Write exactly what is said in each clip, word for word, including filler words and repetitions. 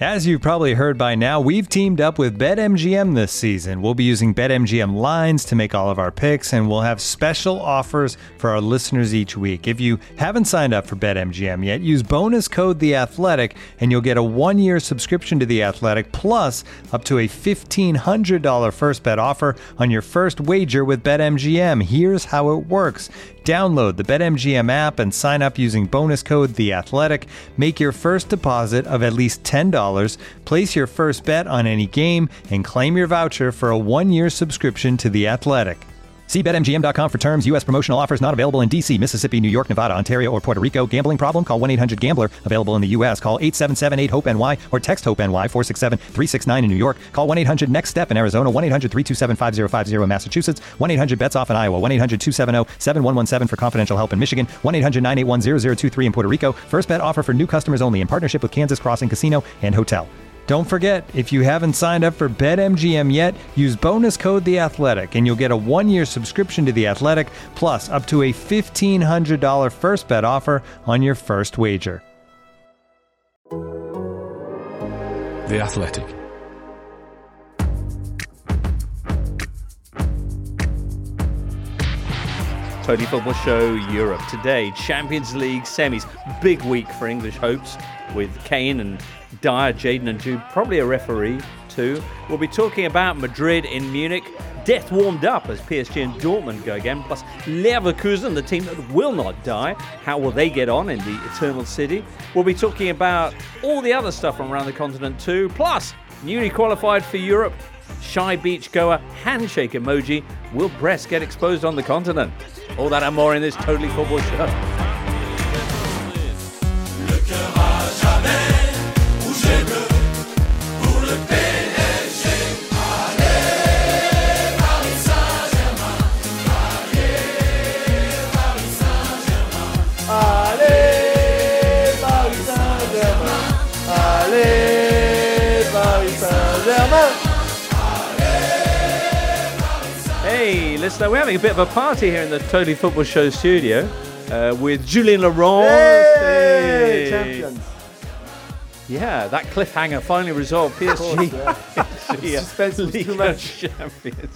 As you've probably heard by now, we've teamed up with BetMGM this season. We'll be using BetMGM lines to make all of our picks, and we'll have special offers for our listeners each week. If you haven't signed up for BetMGM yet, use bonus code The Athletic, and you'll get a one-year subscription to The Athletic, plus up to a fifteen hundred dollars first bet offer on your first wager with BetMGM. Here's how it works. Download the BetMGM app and sign up using bonus code The Athletic. Make your first deposit of at least ten dollars, place your first bet on any game, and claim your voucher for a one-year subscription to The Athletic. See Bet M G M dot com for terms. U S promotional offers not available in D C, Mississippi, New York, Nevada, Ontario, or Puerto Rico. Gambling problem? Call one eight hundred gambler. Available in the U S. Call eight seven seven eight hope N Y or text HOPE-NY four six seven three six nine in New York. Call one eight hundred next step in Arizona. one eight hundred three two seven five zero five zero in Massachusetts. one eight hundred bets off in Iowa. one eight hundred two seven zero seven one one seven for confidential help in Michigan. one eight hundred nine eight one zero zero two three in Puerto Rico. First bet offer for new customers only in partnership with Kansas Crossing Casino and Hotel. Don't forget, if you haven't signed up for BetMGM yet, use bonus code The Athletic, and you'll get a one-year subscription to The Athletic, plus up to a fifteen hundred dollars first bet offer on your first wager. The Athletic. Totally Football Show Europe. Today, Champions League semis. Big week for English hopes with Kane and Dyer, Jadon and Jude, probably a referee too. We'll be talking about Madrid in Munich. Death warmed up as P S G and Dortmund go again. Plus Leverkusen, the team that will not die. How will they get on in the Eternal City? We'll be talking about all the other stuff from around the continent too. Plus, newly qualified for Europe, shy beach goer handshake emoji. Will breasts get exposed on the continent? All that and more in this Totally Football Show. Hey, listener, we're having a bit of a party here in the Totally Football Show studio uh, with Julien Laurent. Hey, hey. Champions. Yeah, that cliffhanger finally resolved. P S G. Course, yeah. yeah. Suspense was League too of much. Champions.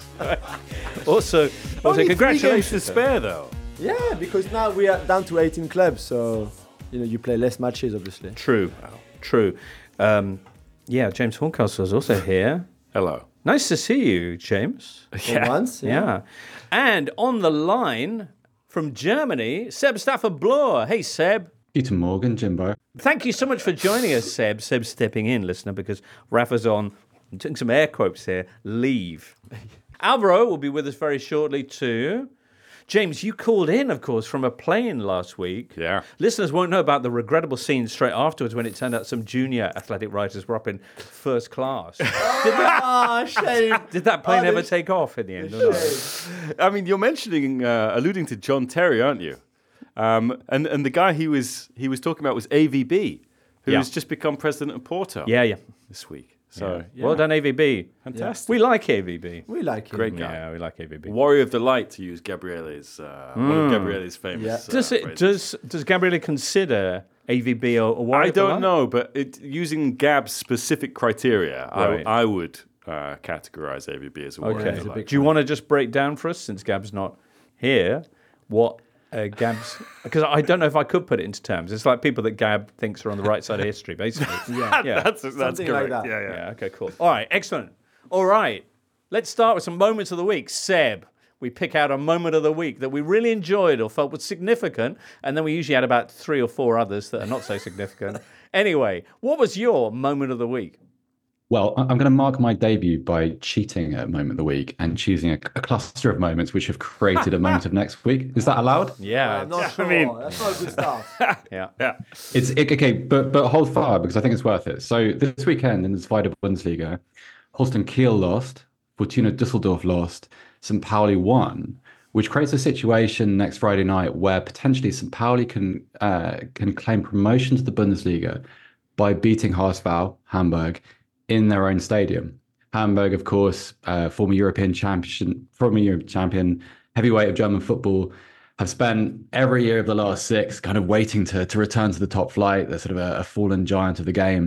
also, also Only congratulations. three games to spare, though. Yeah, because now we are down to eighteen clubs, so you know you play less matches, obviously. True, true. Um, yeah, James Horncastle is also here. Hello. Nice to see you, James. For once, yeah. Yeah. And on the line from Germany, Seb Stafford Bloor. Hey, Seb. Guten Morgen, Jimbo. Thank you so much for joining us, Seb. Seb stepping in, listener, because Rafa's on, I'm doing some air quotes here, leave. Alvaro will be with us very shortly too. James, you called in, of course, from a plane last week. Yeah. Listeners won't know about the regrettable scene straight afterwards when it turned out some junior athletic writers were up in first class. did, that, Ah, shame. did that plane Oh, ever the- take off in the end? Or not? I mean, you're mentioning, uh, alluding to John Terry, aren't you? Um, and and the guy he was he was talking about was A V B, who Yeah. has just become president of Porto. Yeah, yeah. This week. So yeah. Well done, A V B. Fantastic. We like A V B. We like him. Great guy. Yeah, we like A V B. Warrior of the Light, to use Gabriele's uh, one of Gabriele's famous. Yeah. Uh, Does it phrases. does does Gabriele consider A V B a, a warrior? I of the don't light? know, but it, using Gab's specific criteria, Right. I, I would uh, categorize A V B as a warrior Okay. of the light. Do you want to just break down for us, since Gab's not here, what uh, Gab's... Because I don't know if I could put it into terms. It's like people that Gab thinks are on the right side of history, basically. Yeah. yeah. That's that's Something correct. like that. Yeah, yeah. Yeah, okay, cool. All right, excellent. All right, let's start with some moments of the week. Seb, we pick out a moment of the week that we really enjoyed or felt was significant, and then we usually add about three or four others that are not so significant. Anyway, what was your moment of the week? Well, I- I'm going to mark my debut by cheating at moment of the week and choosing a, a cluster of moments which have created a moment of next week. Is that allowed? Yeah, I'm not it's- sure. I mean- That's not a good start. yeah. Yeah. It's it, okay, but but hold fire because I think it's worth it. So this weekend in the Zweite Bundesliga, Holstein Kiel lost, Fortuna Düsseldorf lost, Saint Pauli won, which creates a situation next Friday night where potentially Saint Pauli can uh, can claim promotion to the Bundesliga by beating H S V Hamburg in their own stadium. Hamburg, of course, uh, former European champion, former European champion, heavyweight of German football, have spent every year of the last six kind of waiting to to return to the top flight. They're sort of a, a fallen giant of the game.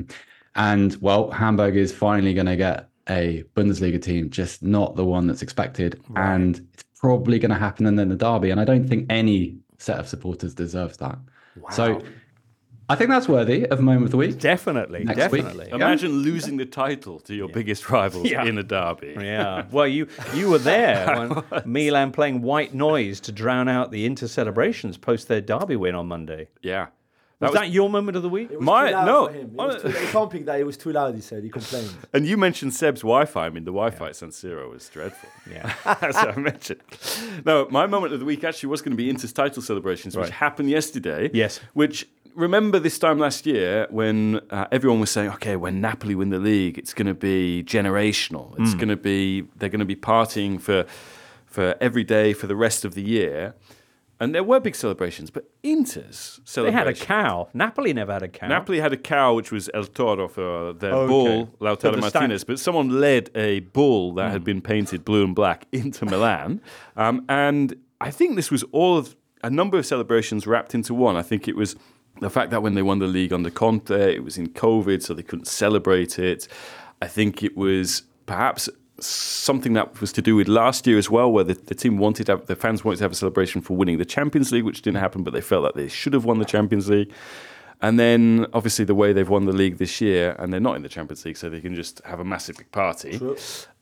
And, well, Hamburg is finally going to get a Bundesliga team, just not the one that's expected. Right. And it's probably going to happen in the derby. And I don't think any set of supporters deserves that. Wow. So I think that's worthy of moment of the week. Definitely, Next definitely. Week. Imagine yeah. losing the title to your yeah. biggest rivals yeah. in a derby. Yeah. Well, you you were there when Milan playing White Noise to drown out the Inter celebrations post their derby win on Monday. Yeah. Was, was that your moment of the week? It was My too loud no. for him. It was too, he can't pick that. It was too loud. He said he complained. And you mentioned Seb's Wi-Fi. I mean, the Wi-Fi yeah. at San Siro was dreadful. Yeah, as I mentioned. No, my moment of the week actually was going to be Inter's title celebrations, which right. happened yesterday. Yes. Which remember this time last year when uh, everyone was saying, okay, when Napoli win the league, it's going to be generational. It's mm. going to be they're going to be partying for for every day for the rest of the year. And there were big celebrations, but Inter's celebration... They had a cow. Napoli never had a cow. Napoli had a cow, which was El Toro for their okay. bull, Lautaro so Martinez. Stand- but someone led a bull that mm. had been painted blue and black into Milan. Um, and I think this was all of a number of celebrations wrapped into one. I think it was the fact that when they won the league under Conte, it was in COVID, so they couldn't celebrate it. I think it was perhaps... something that was to do with last year as well, where the, the team wanted to have, the fans wanted to have a celebration for winning the Champions League, which didn't happen, but they felt that they should have won the Champions League. And then, obviously, the way they've won the league this year, and they're not in the Champions League, so they can just have a massive big party. True.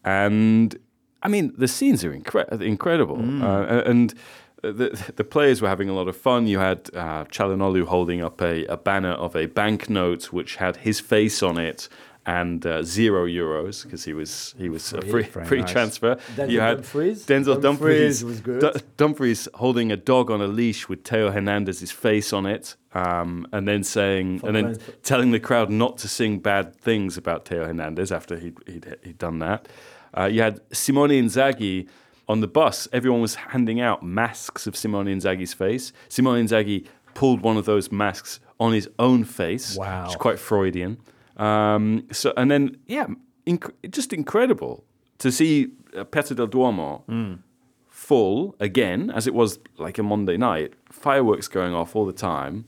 And, I mean, the scenes are incre- incredible. Mm. Uh, and the, the players were having a lot of fun. You had uh, Çalhanoğlu holding up a, a banner of a banknote which had his face on it, and uh, zero euros because he was he was free, a free, free nice. transfer. Denzel you had Dumfries. Denzel Dumfries, Dumfries was good. D- Dumfries holding a dog on a leash with Theo Hernandez's face on it, um, and then saying For and then Brentford. telling the crowd not to sing bad things about Theo Hernandez after he'd he'd, he'd done that. Uh, you had Simone Inzaghi on the bus. Everyone was handing out masks of Simone Inzaghi's face. Simone Inzaghi pulled one of those masks on his own face, wow. which is quite Freudian. Um, so and then yeah, inc- just incredible to see uh, Piazza del Duomo mm. full again, as it was like a Monday night, fireworks going off all the time.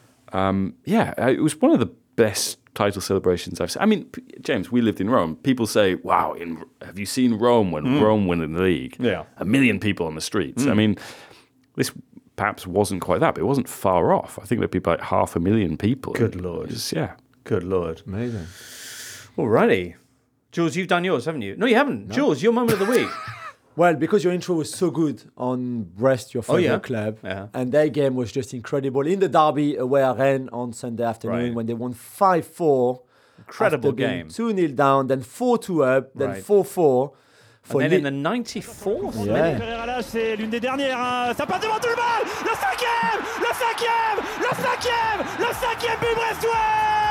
Um, yeah, it was one of the best title celebrations I've seen. I mean, P- James, we lived in Rome. People say, "Wow, in, have you seen Rome when mm. Rome won the league?" Yeah, a million people on the streets. Mm. I mean, this perhaps wasn't quite that, but it wasn't far off. I think there'd be about half a million people. Good Lord, just, yeah. Good Lord. Amazing. Alrighty. Jules, you've done yours, haven't you? No, you haven't. No. Jules, your moment of the week. Well, because your intro was so good on Brest, your favorite oh, yeah? club, yeah. and their game was just incredible. In the derby away at Rennes on Sunday afternoon right. when they won five four. Incredible game. two nil down, then four two up, then right. four four. And then li- in the ninety-fourth minute. Yeah. C'est l'une des dernières. Ça passe devant tout le monde. Le cinquième, le cinquième, le cinquième, le cinquième but brestois.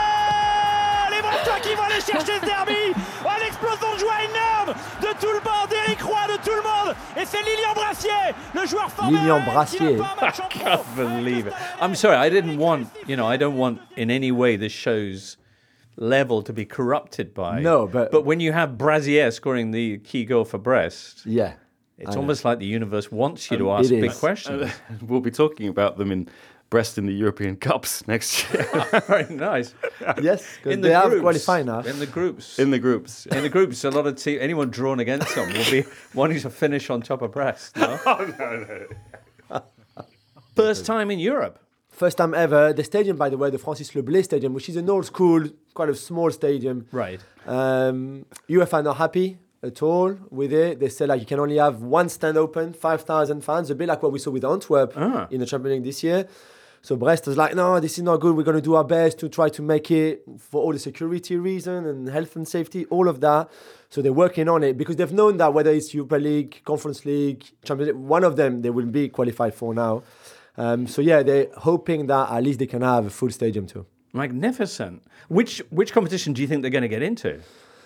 Les Brestois qui vont aller chercher ce derby. Oh, l'explosion de joie énorme de tout le monde, d'Éric Roy, de tout le monde. Et c'est Lilian Brassier, le joueur formé. Lilian Brassier. I can't believe it. I'm sorry, I didn't want, you know, I don't want in any way this show's level to be corrupted by. No, but but when you have Brazier scoring the key goal for Brest, yeah, it's almost like the universe wants you um, to ask big is. questions. Uh, we'll be talking about them in Brest in the European Cups next year. Very nice. Yes, because in they the have groups, qualified now. In the groups. In the groups. In the groups, a lot of te- anyone drawn against them will be wanting to finish on top of Brest. No? Oh, no, no. First time in Europe. First time ever. The stadium, by the way, the Francis Leblay Stadium, which is an old school, quite a small stadium. Right. Um, UEFA are not happy at all with it. They say like you can only have one stand open, five thousand fans, a bit like what we saw with Antwerp ah. in the Champions League this year. So Brest was like, no, this is not good. We're going to do our best to try to make it for all the security reason and health and safety, all of that. So they're working on it because they've known that whether it's Europa League, Conference League, Champions League, one of them they will be qualified for now. Um, so yeah, they're hoping that at least they can have a full stadium too. Magnificent. Which which competition do you think they're going to get into?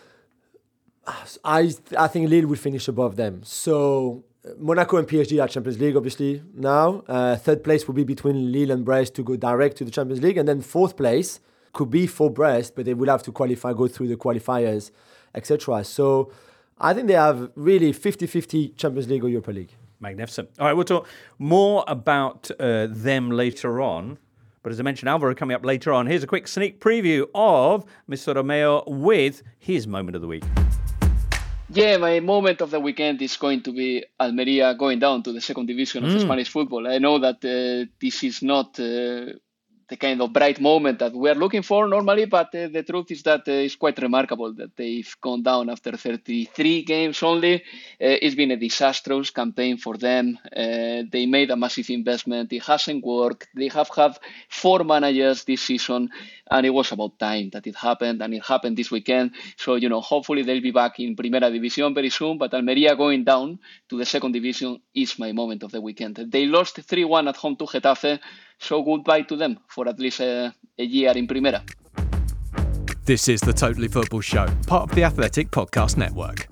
I I think Lille will finish above them. So Monaco and P S G are Champions League, obviously, now. Uh, third place will be between Lille and Brest to go direct to the Champions League. And then fourth place could be for Brest, but they will have to qualify, go through the qualifiers, et cetera. So I think they have really fifty-fifty Champions League or Europa League. Magnificent. All right, we'll talk more about uh, them later on. But as I mentioned, Alvaro coming up later on. Here's a quick sneak preview of Mister Romeo with his moment of the week. Yeah, my moment of the weekend is going to be Almeria going down to the second division of Mm. Spanish football. I know that uh, this is not uh, the kind of bright moment that we are looking for normally, but uh, the truth is that uh, it's quite remarkable that they've gone down after thirty-three games only. Uh, it's been a disastrous campaign for them. Uh, they made a massive investment. It hasn't worked. They have had four managers this season, and it was about time that it happened, and it happened this weekend. So, you know, hopefully they'll be back in Primera División very soon, but Almeria going down to the second division is my moment of the weekend. They lost three one at home to Getafe, so goodbye to them for at least a, a year in Primera. This is the Totally Football Show, part of the Athletic Podcast Network.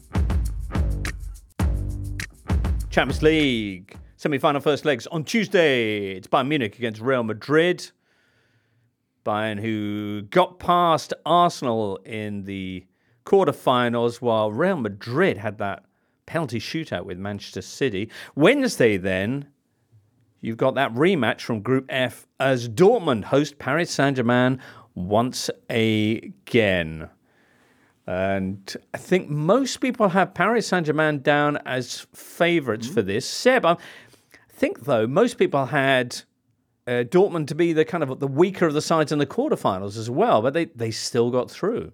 Champions League semi-final first legs on Tuesday. It's Bayern Munich against Real Madrid. Bayern, who got past Arsenal in the quarterfinals, while Real Madrid had that penalty shootout with Manchester City. Wednesday, then, you've got that rematch from Group F as Dortmund host Paris Saint-Germain once again. And I think most people have Paris Saint-Germain down as favourites mm-hmm. for this. Seb, I think, though, most people had uh, Dortmund to be the kind of the weaker of the sides in the quarterfinals as well, but they, they still got through.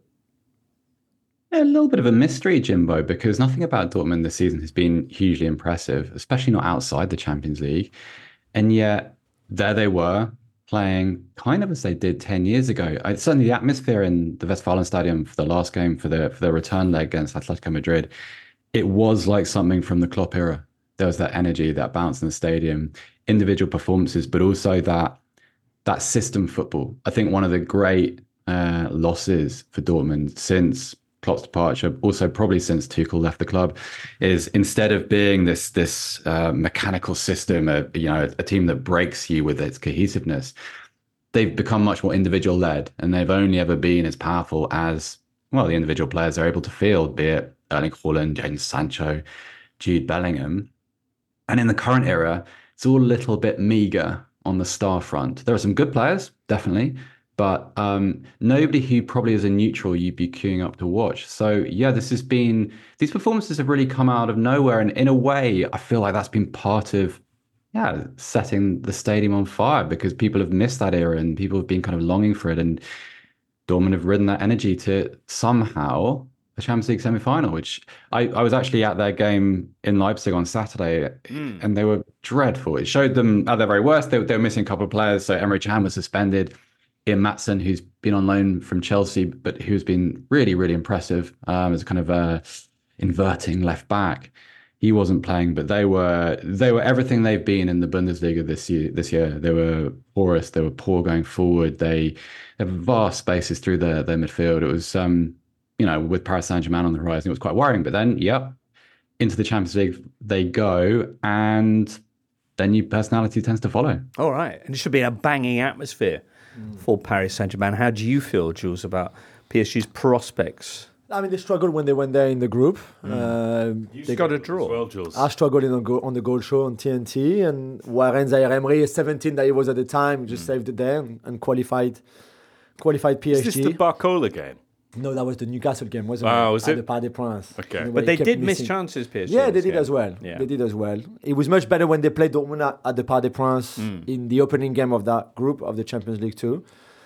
A little bit of a mystery, Jimbo, because nothing about Dortmund this season has been hugely impressive, especially not outside the Champions League. And yet, there they were, playing kind of as they did ten years ago. I, certainly the atmosphere in the Westfalenstadion for the last game, for the for the return leg against Atletico Madrid, it was like something from the Klopp era. There was that energy, that bounce in the stadium, individual performances, but also that that system football. I think one of the great uh, losses for Dortmund since Klopp's departure, also probably since Tuchel left the club, is instead of being this this uh, mechanical system, a, you know, a team that breaks you with its cohesiveness, they've become much more individual led, and they've only ever been as powerful as, well, the individual players are able to field, be it Erling Haaland, Jadon Sancho, Jude Bellingham. And in the current era, it's all a little bit meager on the star front. There are some good players, definitely, but um, nobody who probably as a neutral you'd be queuing up to watch. So yeah, this has been, these performances have really come out of nowhere. And in a way, I feel like that's been part of, yeah, setting the stadium on fire, because people have missed that era and people have been kind of longing for it. And Dortmund have ridden that energy to somehow the Champions League semi-final, which I, I was actually at their game in Leipzig on Saturday, mm. and they were dreadful. It showed them at their very worst. They, they were missing a couple of players. So Emre Can was suspended. Ian Maatsen, who's been on loan from Chelsea, but who's been really, really impressive um, as a kind of a inverting left back. He wasn't playing, but they were they were everything they've been in the Bundesliga this year. This year, they were porous. They were poor going forward. They have vast spaces through their their midfield. It was, um, you know, with Paris Saint-Germain on the horizon, it was quite worrying. But then, yep, into the Champions League they go, and their new personality tends to follow. All right, and it should be a banging atmosphere for Paris Saint-Germain. How do you feel, Jules, about P S G's prospects? I mean, they struggled when they went there in the group. Mm. Uh, You they got a draw. Well, Jules. I struggled in on, go, on the goal show on T N T, and Warren Zaire-Emery is seventeen that he was at the time, just mm. saved it there and, and qualified qualified P S G. Is this the Barcola game? No, that was the Newcastle game, wasn't oh, it? was at it? the Parc des Princes. Okay. But they did missing. miss chances, P S G. Yeah, they did game. as well. Yeah. They did as well. It was much better when they played Dortmund at, at the Parc des Princes mm. in the opening game of that group of the Champions League two,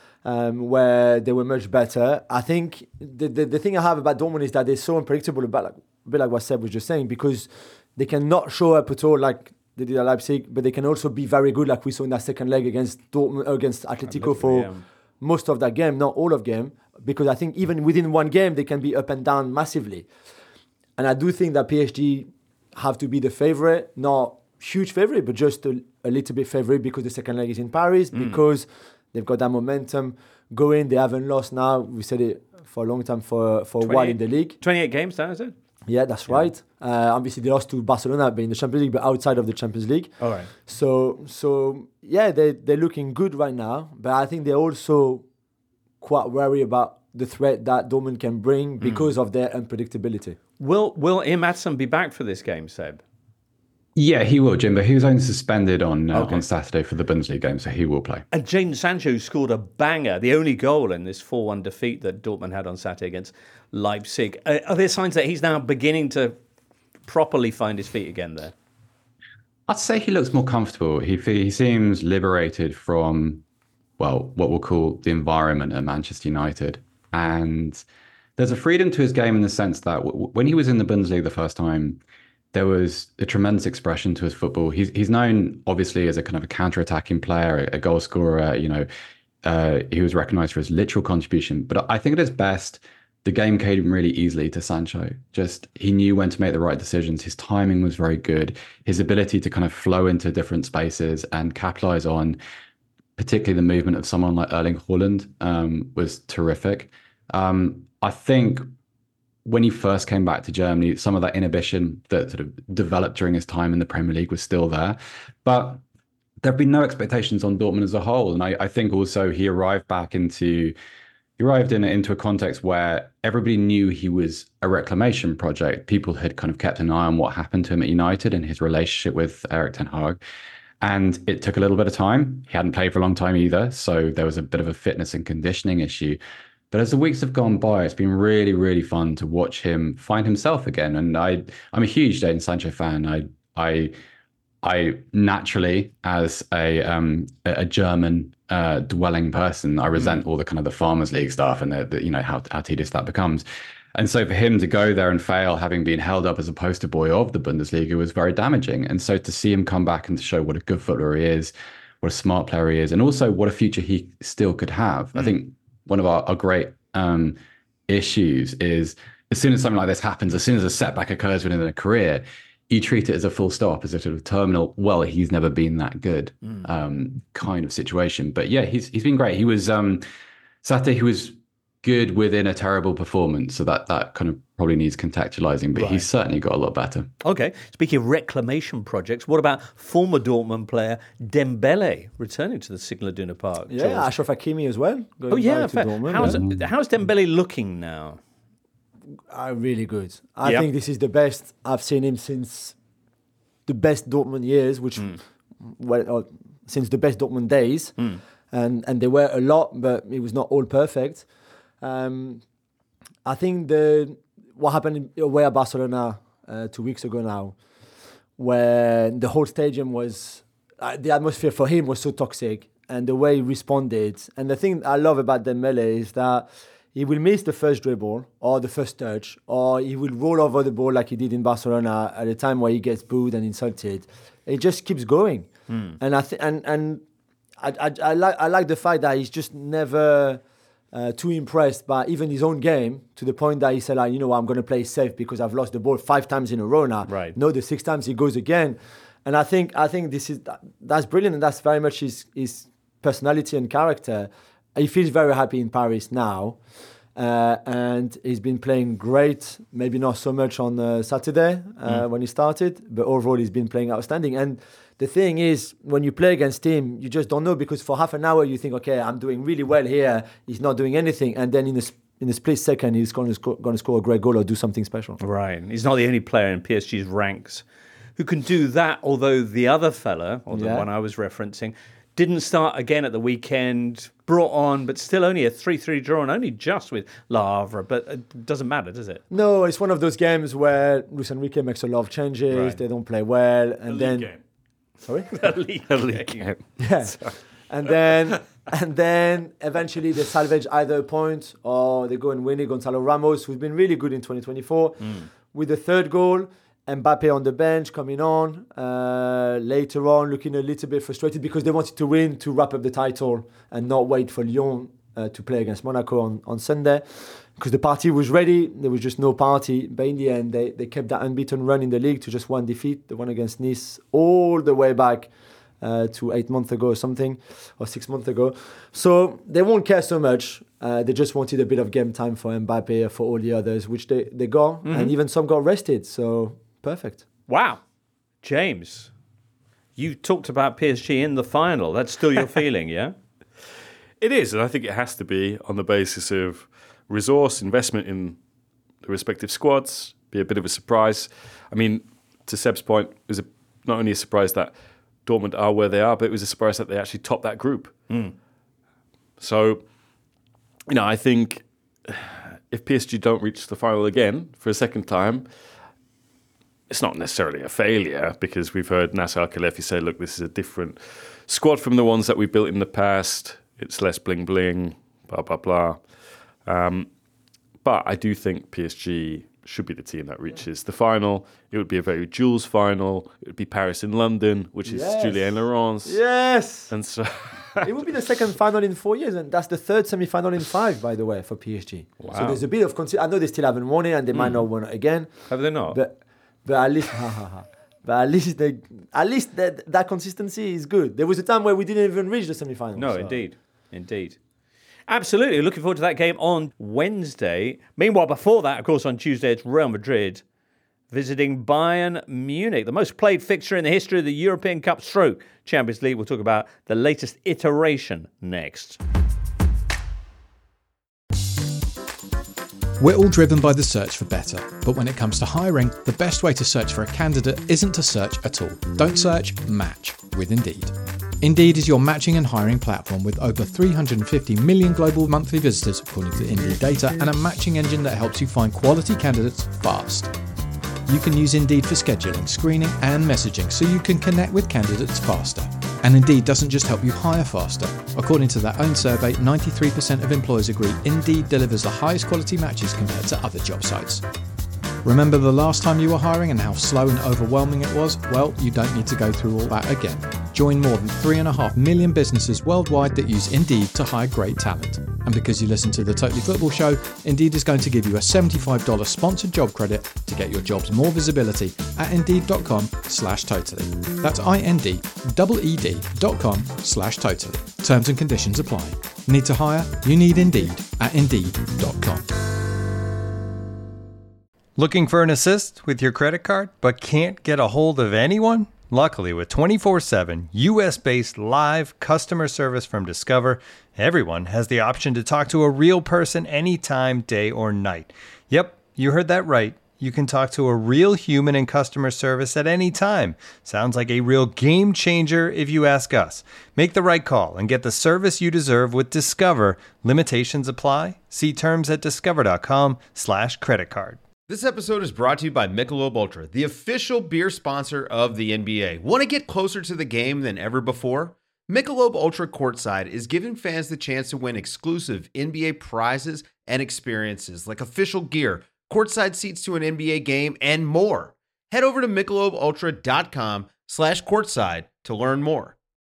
um, where they were much better. I think the, the the thing I have about Dortmund is that they're so unpredictable, about like, a bit like what Seb was just saying, because they cannot show up at all like they did at Leipzig, but they can also be very good, like we saw in that second leg against Dortmund, against Atletico for yeah. most of that game, not all of game. Because I think even within one game, they can be up and down massively. And I do think that P S G have to be the favourite, not huge favourite, but just a, a little bit favourite because the second leg is in Paris, mm. because they've got that momentum going. They haven't lost now. We said it for a long time, for, for a while in the league. twenty-eight games now, is it? Yeah, that's yeah. right. Uh, obviously, they lost to Barcelona, but in the Champions League, but outside of the Champions League. All right. So, so yeah, they, they're looking good right now. But I think they're also quite worried about the threat that Dortmund can bring because mm. of their unpredictability. Will Will Ian Maatsen be back for this game, Seb? Yeah, he will, Jim, but he was only suspended on uh, Okay. on Saturday for the Bundesliga game, so he will play. And Jadon Sancho scored a banger, the only goal in this four one defeat that Dortmund had on Saturday against Leipzig. Uh, are there signs that he's now beginning to properly find his feet again there? I'd say he looks more comfortable. He he seems liberated from, well, what we'll call the environment at Manchester United. And there's a freedom to his game in the sense that w- when he was in the Bundesliga the first time, there was a tremendous expression to his football. He's he's known obviously as a kind of a counter-attacking player, a, a goal scorer. You know, uh, he was recognised for his literal contribution. But I think at his best, the game came really easily to Sancho. Just he knew when to make the right decisions. His timing was very good. His ability to kind of flow into different spaces and capitalise on, particularly the movement of someone like Erling Haaland, um, was terrific. Um, I think when he first came back to Germany, some of that inhibition that sort of developed during his time in the Premier League was still there. But there have been no expectations on Dortmund as a whole. And I, I think also he arrived back into, he arrived in into a context where everybody knew he was a reclamation project. People had kind of kept an eye on what happened to him at United and his relationship with Erik ten Hag. And it took a little bit of time. He hadn't played for a long time either. So there was a bit of a fitness and conditioning issue. But as the weeks have gone by, it's been really, really fun to watch him find himself again. And I, I'm a huge Jadon Sancho fan. I, I, I naturally, as a um, a German uh, dwelling person, I resent all the kind of the Farmers League stuff and the, the you know how how tedious that becomes. And so for him to go there and fail, having been held up as a poster boy of the Bundesliga, was very damaging. And so to see him come back and to show what a good footballer he is, what a smart player he is, and also what a future he still could have. Mm. I think one of our, our great um, issues is as soon as something like this happens, as soon as a setback occurs within a career, you treat it as a full stop, as a sort of terminal, well, he's never been that good mm. um, kind of situation. But yeah, he's he's been great. He was, um, Saturday, he was good within a terrible performance. So that, that kind of probably needs contextualizing, but right. He's certainly got a lot better. Okay. Speaking of reclamation projects, what about former Dortmund player Dembele returning to the Signal Iduna Park? Yeah, George? Ashraf Hakimi as well. Oh, yeah. To Dortmund, how's, yeah. how's Dembele looking now? Uh, really good. I yep. think this is the best I've seen him since the best Dortmund years, which, mm. well, uh, since the best Dortmund days. Mm. And, and there were a lot, but it was not all perfect. Um, I think the what happened away at Barcelona uh, two weeks ago now, where the whole stadium was, uh, the atmosphere for him was so toxic, and the way he responded. And the thing I love about Dembele is that he will miss the first dribble or the first touch, or he will roll over the ball like he did in Barcelona at a time where he gets booed and insulted. It just keeps going, mm. and I th- and and I I, I like I like the fact that he's just never. Uh, too impressed by even his own game, to the point that he said, like, you know, I'm going to play safe because I've lost the ball five times in a row now. Right. No, the six times he goes again. And I think I think this is that's brilliant, and that's very much his his personality and character. He feels very happy in Paris now, uh, and he's been playing great. Maybe not so much on uh, Saturday uh, mm. when he started, but overall he's been playing outstanding. And the thing is, when you play against him, you just don't know, because for half an hour you think, okay, I'm doing really well here. He's not doing anything, and then in a in a split second he's going to score, going to score a great goal or do something special. Right. He's not the only player in P S G's ranks who can do that. Although the other fella, or the yeah. one I was referencing, didn't start again at the weekend. Brought on, but still only a three three draw, and only just with Le Havre. But it doesn't matter, does it? No, it's one of those games where Luis Enrique makes a lot of changes. Right. They don't play well, and the then. League game. Sorry? The league, the league game. Yeah. and then and then eventually they salvage either a point or they go and win it. Gonzalo Ramos, who's been really good in twenty twenty-four, mm. with the third goal. Mbappe on the bench, coming on. Uh, later on, looking a little bit frustrated because they wanted to win to wrap up the title and not wait for Lyon uh, to play against Monaco on, on Sunday. Because the party was ready, there was just no party. But in the end, they, they kept that unbeaten run in the league to just one defeat, the one against Nice, all the way back uh, to eight months ago or something, or six months ago. So they won't care so much. Uh, they just wanted a bit of game time for Mbappe, for all the others, which they, they got. Mm-hmm. And even some got rested, so perfect. Wow. James, you talked about P S G in the final. That's still your feeling, yeah? It is, and I think it has to be on the basis of resource, investment in the respective squads, be a bit of a surprise. I mean, to Seb's point, it was a not only a surprise that Dortmund are where they are, but it was a surprise that they actually topped that group. Mm. So, you know, I think if P S G don't reach the final again for a second time, it's not necessarily a failure, because we've heard Nasser Al-Khelaifi say, look, this is a different squad from the ones that we built in the past. It's less bling-bling, blah, blah, blah. Um, but I do think P S G should be the team that reaches the final. It would be a very Jules final. It would be Paris in London, which is Yes. Julien Laurence. Yes. And so It will be the second final in four years, and that's the third semi-final in five, by the way, for P S G. Wow. So there's a bit of consi- I know they still haven't won it, and they might not win it again. Have they not? But but at least, ha, ha, ha. But at least they, at least that that consistency is good. There was a time where we didn't even reach the semi-final. No, so. indeed. Indeed. Absolutely. Looking forward to that game on Wednesday. Meanwhile, before that, of course, on Tuesday, it's Real Madrid visiting Bayern Munich, the most played fixture in the history of the European Cup stroke Champions League. We'll talk about the latest iteration next. We're all driven by the search for better, but when it comes to hiring, the best way to search for a candidate isn't to search at all. Don't search, match with Indeed. Indeed is your matching and hiring platform with over three hundred fifty million global monthly visitors, according to Indeed data, and a matching engine that helps you find quality candidates fast. You can use Indeed for scheduling, screening, and messaging so you can connect with candidates faster. And Indeed doesn't just help you hire faster. According to their own survey, ninety-three percent of employers agree Indeed delivers the highest quality matches compared to other job sites. Remember the last time you were hiring and how slow and overwhelming it was? Well, you don't need to go through all that again. Join more than three and a half million businesses worldwide that use Indeed to hire great talent. And because you listen to the Totally Football Show, Indeed is going to give you a seventy-five dollars sponsored job credit to get your jobs more visibility at indeed.com slash totally. That's I-N-D-E-E-D dot com slash totally. Terms and conditions apply. Need to hire? You need Indeed at indeed dot com. Looking for an assist with your credit card, but can't get a hold of anyone? Luckily, with twenty-four seven U S-based live customer service from Discover, everyone has the option to talk to a real person anytime, day or night. Yep, you heard that right. You can talk to a real human in customer service at any time. Sounds like a real game changer if you ask us. Make the right call and get the service you deserve with Discover. Limitations apply. See terms at discover.com slash credit card. This episode is brought to you by Michelob Ultra, the official beer sponsor of the N B A. Want to get closer to the game than ever before? Michelob Ultra Courtside is giving fans the chance to win exclusive N B A prizes and experiences like official gear, courtside seats to an N B A game, and more. Head over to michelobultra.com slash courtside to learn more.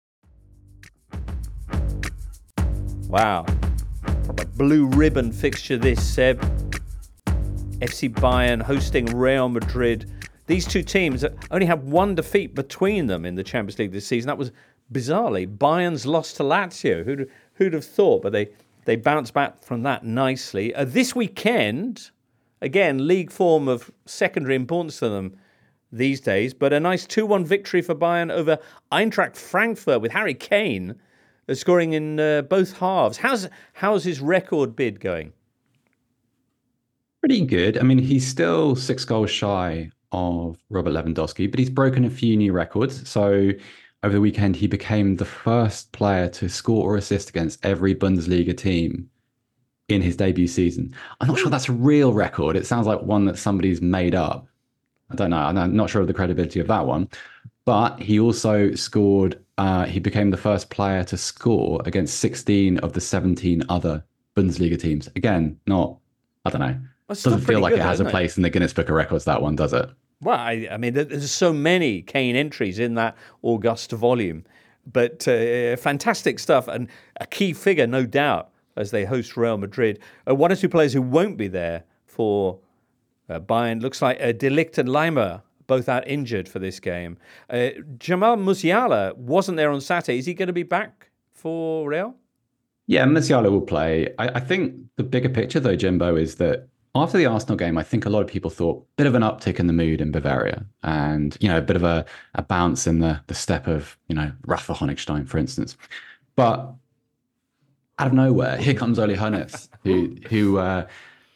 Wow. Proper blue ribbon fixture this, Seb. F C Bayern hosting Real Madrid. These two teams only have one defeat between them in the Champions League this season. That was, bizarrely, Bayern's loss to Lazio. Who'd, who'd have thought? But they, they bounced back from that nicely. Uh, this weekend, again, league form of secondary importance to them these days, but a nice two one victory for Bayern over Eintracht Frankfurt with Harry Kane uh, scoring in uh, both halves. How's, how's his record bid going? Pretty good. I mean, he's still six goals shy of Robert Lewandowski, but he's broken a few new records. So over the weekend, he became the first player to score or assist against every Bundesliga team in his debut season. I'm not sure that's a real record. It sounds like one that somebody's made up. I don't know. I'm not sure of the credibility of that one. But he also scored, uh, he became the first player to score against sixteen of the seventeen other Bundesliga teams. Again, not, I don't know. Doesn't feel like good, it has a it? place in the Guinness Book of Records, that one, does it? Well, I, I mean, there's so many Kane entries in that august volume, but uh, fantastic stuff and a key figure, no doubt, as they host Real Madrid. Uh, one or two players who won't be there for uh, Bayern. Looks like uh, De Ligt and Leimer, both out injured for this game. Uh, Jamal Musiala wasn't there on Saturday. Is he going to be back for Real? Yeah, Musiala will play. I, I think the bigger picture, though, Jimbo, is that after the Arsenal game, I think a lot of people thought a bit of an uptick in the mood in Bavaria and, you know, a bit of a, a bounce in the, the step of, you know, Rafa Honigstein, for instance. But out of nowhere, here comes Uli Hoeneß, who, who uh,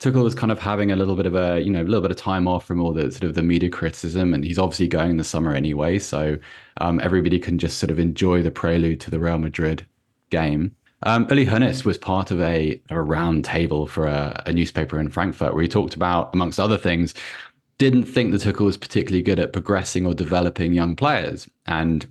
Tuchel was kind of having a little bit of a, you know, a little bit of time off from all the sort of the media criticism, and he's obviously going in the summer anyway, so um, everybody can just sort of enjoy the prelude to the Real Madrid game. Um, Uli Hoeneß was part of a, a round table for a, a newspaper in Frankfurt where he talked about, amongst other things, didn't think that Tuchel was particularly good at progressing or developing young players, and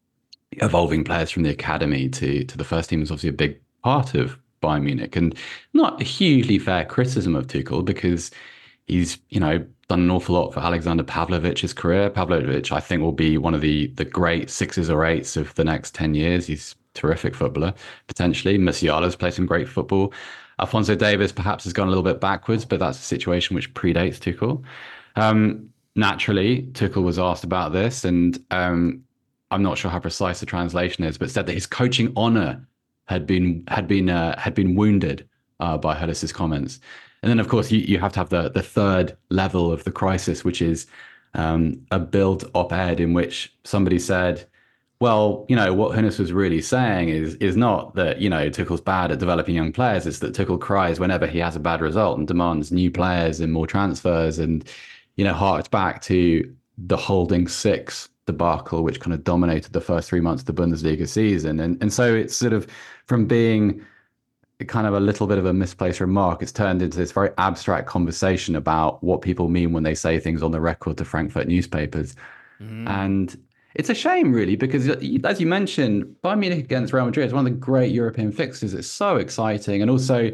evolving players from the academy to, to the first team was obviously a big part of Bayern Munich, and not a hugely fair criticism of Tuchel because he's, you know, done an awful lot for Alexander Pavlovic's career. Pavlovic, I think, will be one of the the great sixes or eights of the next ten years. He's a terrific footballer, potentially. Musiala's played some great football. Alphonso Davies perhaps has gone a little bit backwards, but that's a situation which predates Tuchel. Um, naturally, Tuchel was asked about this, and um, I'm not sure how precise the translation is, but said that his coaching honor had been had been uh, had been wounded uh, by Hoeneß's comments. And then, of course, you, you have to have the the third level of the crisis, which is um, a Bild op-ed in which somebody said, well, you know, what Hoeneß was really saying is is not that, you know, Tuchel's bad at developing young players. It's that Tuchel cries whenever he has a bad result and demands new players and more transfers, and, you know, harked back to the holding six debacle, which kind of dominated the first three months of the Bundesliga season. And and so it's sort of from being kind of a little bit of a misplaced remark, it's turned into this very abstract conversation about what people mean when they say things on the record to Frankfurt newspapers. Mm. And it's a shame, really, because as you mentioned, Bayern Munich against Real Madrid is one of the great European fixtures. It's so exciting. And also,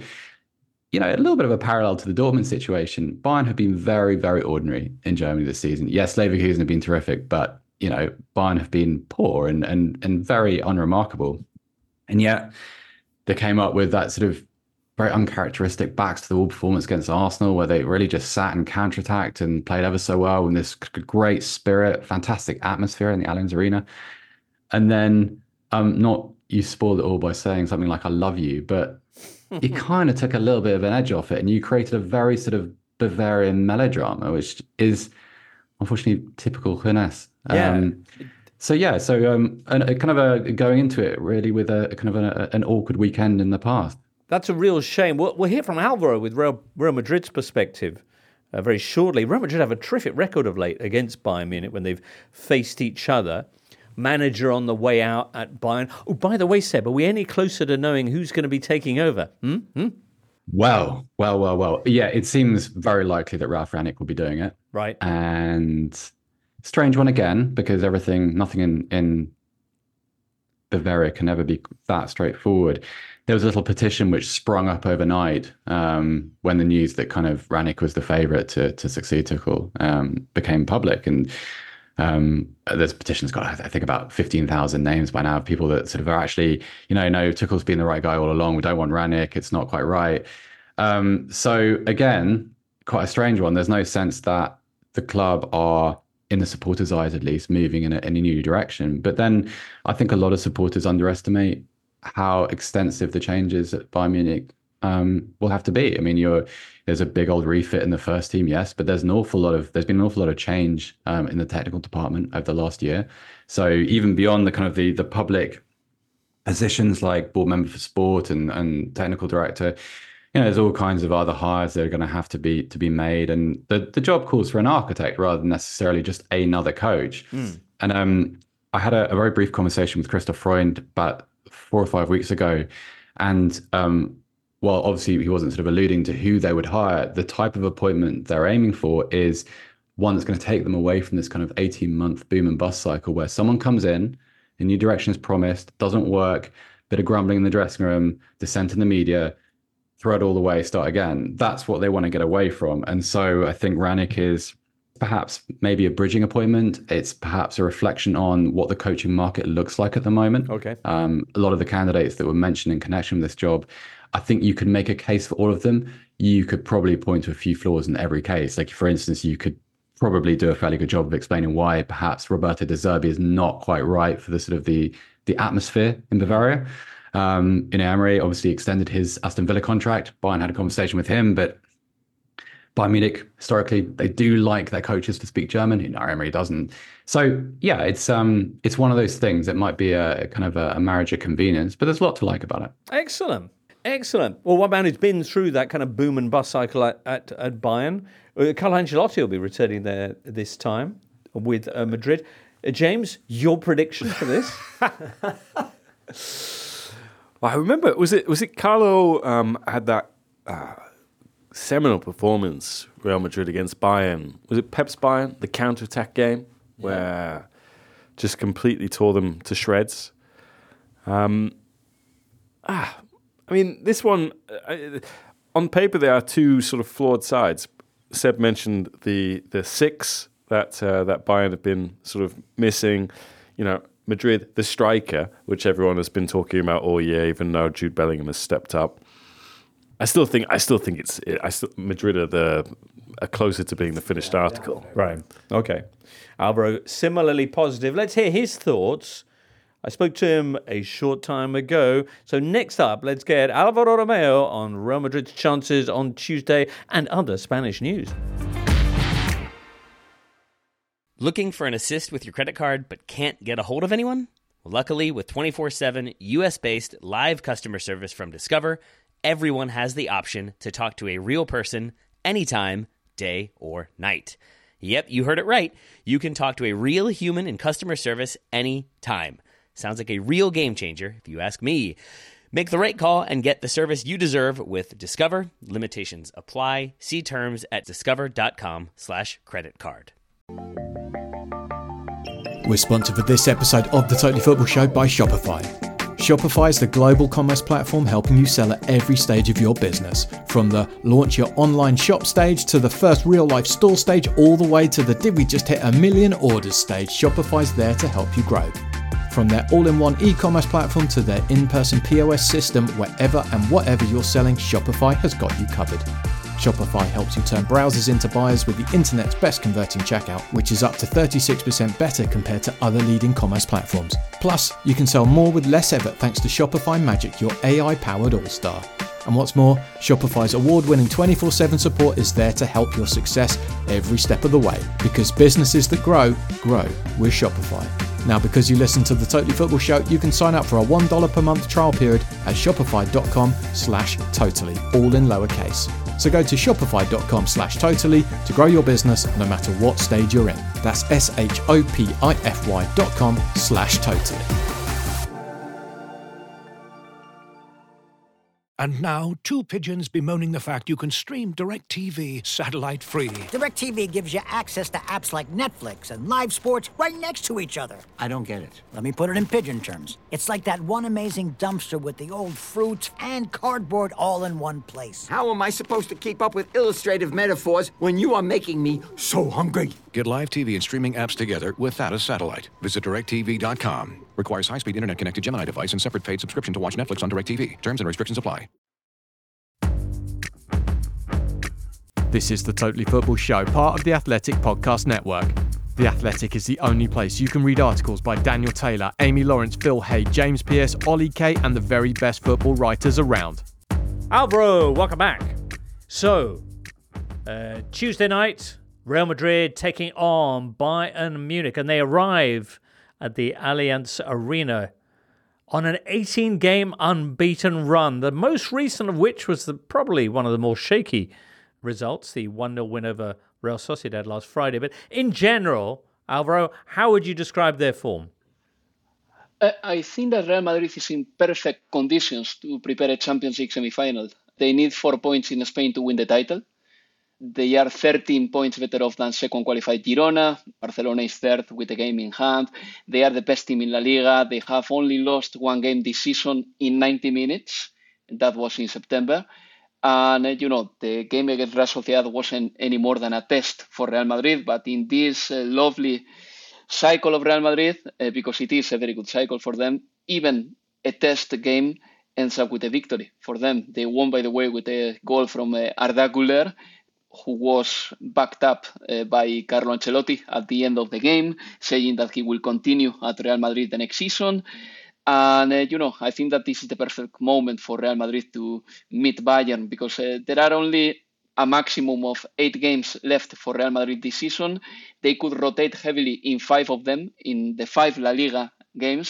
you know, a little bit of a parallel to the Dortmund situation. Bayern have been very, very ordinary in Germany this season. Yes, Leverkusen have been terrific, but, you know, Bayern have been poor and and and very unremarkable. And yet they came up with that sort of very uncharacteristic backs to the wall performance against Arsenal, where they really just sat and counterattacked and played ever so well in this great spirit, fantastic atmosphere in the Allianz Arena. And then, um, not you spoiled it all by saying something like "I love you," but you kind of took a little bit of an edge off it, and you created a very sort of Bavarian melodrama, which is unfortunately typical Hoeneß. Yeah. Um, So yeah, so um, a, a kind of a going into it really with a, a kind of a, an awkward weekend in the past. That's a real shame. We'll, we'll hear from Alvaro with Real, Real Madrid's perspective uh, very shortly. Real Madrid have a terrific record of late against Bayern Munich when they've faced each other. Manager on the way out at Bayern. Oh, by the way, Seb, are we any closer to knowing who's going to be taking over? Hmm? Hmm? Well, well, well, well. Yeah, it seems very likely that Ralf Rangnick will be doing it. Right. And strange one again, because everything, nothing in, in Bavaria can ever be that straightforward. There was a little petition which sprung up overnight um, when the news that kind of Rangnick was the favourite to to succeed Tuchel um, became public. And um, this petition's got, I think, about fifteen thousand names by now of people that sort of are actually, you know, no, Tuchel's been the right guy all along. We don't want Rangnick. It's not quite right. Um, so again, quite a strange one. There's no sense that the club are, in the supporters' eyes at least, moving in a, in a new direction. But then I think a lot of supporters underestimate how extensive the changes at Bayern Munich um, will have to be. I mean, you're, there's a big old refit in the first team, yes, but there's an awful lot of, there's been an awful lot of change um, in the technical department over the last year. So even beyond the kind of the, the public positions like board member for sport and, and technical director, you know, there's all kinds of other hires that are going to have to be to be made, and the, the job calls for an architect rather than necessarily just another coach. Mm. And um, I had a, a very brief conversation with Christoph Freund about four or five weeks ago, and um, while obviously he wasn't sort of alluding to who they would hire, the type of appointment they're aiming for is one that's going to take them away from this kind of eighteen month boom and bust cycle where someone comes in, a new direction is promised, doesn't work, bit of grumbling in the dressing room, dissent in the media, throw it all away, start again. That's what they want to get away from. And so I think Rangnick is perhaps maybe a bridging appointment. It's perhaps a reflection on what the coaching market looks like at the moment. Okay. Um, a lot of the candidates that were mentioned in connection with this job, I think you could make a case for all of them. You could probably point to a few flaws in every case. Like, for instance, you could probably do a fairly good job of explaining why perhaps Roberto De Zerbi is not quite right for the sort of the, the atmosphere in Bavaria. Um, you know, Emery obviously extended his Aston Villa contract. Bayern had a conversation with him, but Bayern Munich, historically, they do like their coaches to speak German. You know, Emery doesn't. So, yeah, it's um, it's one of those things that might be a kind of a, a marriage of convenience, but there's a lot to like about it. Excellent. Excellent. Well, one man who's been through that kind of boom and bust cycle at, at, at Bayern, uh, Carlo Ancelotti will be returning there this time with uh, Madrid. Uh, James, your prediction for this? Well, I remember, was it was it Carlo um, had that uh, seminal performance, Real Madrid against Bayern? Was it Pep's Bayern, the counter-attack game, yeah. where just completely tore them to shreds? Um, ah, I mean, this one, uh, on paper, there are two sort of flawed sides. Seb mentioned the the six that uh, that Bayern have been sort of missing. You know, Madrid, the striker, which everyone has been talking about all year, even though Jude Bellingham has stepped up. I still think I still think it's I still, Madrid are the are closer to being the finished yeah, article. Yeah, right. Okay. Alvaro, similarly positive. Let's hear his thoughts. I spoke to him a short time ago. So next up, let's get Alvaro Romeo on Real Madrid's chances on Tuesday and other Spanish news. Looking for an assist with your credit card but can't get a hold of anyone? Well, luckily, with twenty-four seven U S-based live customer service from Discover, everyone has the option to talk to a real person anytime, day or night. Yep, you heard it right. You can talk to a real human in customer service anytime. Sounds like a real game changer, if you ask me. Make the right call and get the service you deserve with Discover. Limitations apply. See terms at discover.com slash credit card. We're sponsored for this episode of the Totally Football Show by Shopify. Shopify is the global commerce platform helping you sell at every stage of your business. From the launch your online shop stage to the first real life store stage, all the way to the did we just hit a million orders stage, Shopify's there to help you grow. From their all-in-one e-commerce platform to their in-person P O S system, wherever and whatever you're selling, Shopify has got you covered. Shopify helps you turn browsers into buyers with the internet's best converting checkout, which is up to thirty-six percent better compared to other leading commerce platforms. Plus, you can sell more with less effort thanks to Shopify Magic, your A I-powered all-star. And what's more, Shopify's award-winning twenty-four seven support is there to help your success every step of the way. Because businesses that grow, grow with Shopify. Now, because you listen to the Totally Football Show, you can sign up for a one dollar per month trial period at shopify.com slash totally, all in lowercase. So go to shopify.com slash totally to grow your business no matter what stage you're in. That's S-H-O-P-I-F-Y dot com slash totally. And now, two pigeons bemoaning the fact you can stream DirecTV satellite-free. DirecTV gives you access to apps like Netflix and live sports right next to each other. I don't get it. Let me put it in pigeon terms. It's like that one amazing dumpster with the old fruits and cardboard all in one place. How am I supposed to keep up with illustrative metaphors when you are making me so hungry? Get live T V and streaming apps together without a satellite. Visit direct T V dot com. Requires high-speed internet-connected Gemini device and separate paid subscription to watch Netflix on DirecTV. Terms and restrictions apply. This is the Totally Football Show, part of the Athletic Podcast Network. The Athletic is the only place you can read articles by Daniel Taylor, Amy Lawrence, Phil Hay, James Pearce, Ollie Kay, and the very best football writers around. Alvaro, welcome back. So, uh, Tuesday night, Real Madrid taking on Bayern Munich, and they arrive at the Allianz Arena on an eighteen-game unbeaten run, the most recent of which was the, probably one of the more shaky results, the one nil win over Real Sociedad last Friday. But in general, Alvaro, how would you describe their form? Uh, I think that Real Madrid is in perfect conditions to prepare a Champions League semi-final. They need four points in Spain to win the title. They are thirteen points better off than second qualified Girona. Barcelona is third with a game in hand. They are the best team in La Liga. They have only lost one game this season in ninety minutes. That was in September. And, uh, you know, the game against Real Sociedad wasn't any more than a test for Real Madrid. But in this uh, lovely cycle of Real Madrid, uh, because it is a very good cycle for them, even a test game ends up with a victory for them. They won, by the way, with a goal from uh, Arda Güler, who was backed up uh, by Carlo Ancelotti at the end of the game, saying that he will continue at Real Madrid the next season. And, uh, you know, I think that this is the perfect moment for Real Madrid to meet Bayern, because uh, there are only a maximum of eight games left for Real Madrid this season. They could rotate heavily in five of them, in the five La Liga games.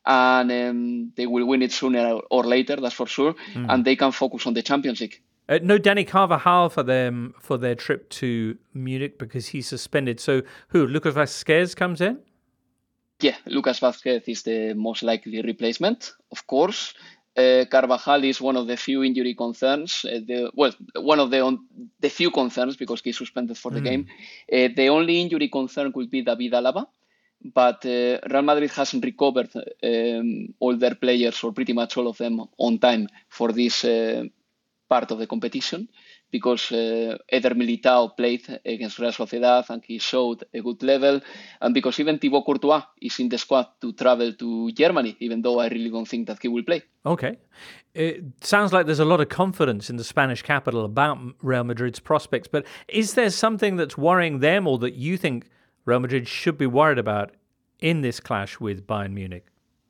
and um, they will win it sooner or later, that's for sure, mm. and they can focus on the Champions League. Uh, no Dani Carvajal for them for their trip to Munich because he's suspended. So who? Lucas Vázquez comes in? Yeah, Lucas Vázquez is the most likely replacement, of course. Uh, Carvajal is one of the few injury concerns. Uh, the, well, one of the on, the few concerns because he's suspended for the mm. game. Uh, the only injury concern could be David Alaba, but uh, Real Madrid hasn't recovered um, all their players, or pretty much all of them, on time for this uh, part of the competition, because uh, Eder Militao played against Real Sociedad and he showed a good level, and because even Thibaut Courtois is in the squad to travel to Germany, even though I really don't think that he will play. Okay. It sounds like there's a lot of confidence in the Spanish capital about Real Madrid's prospects, but is there something that's worrying them or that you think Real Madrid should be worried about in this clash with Bayern Munich?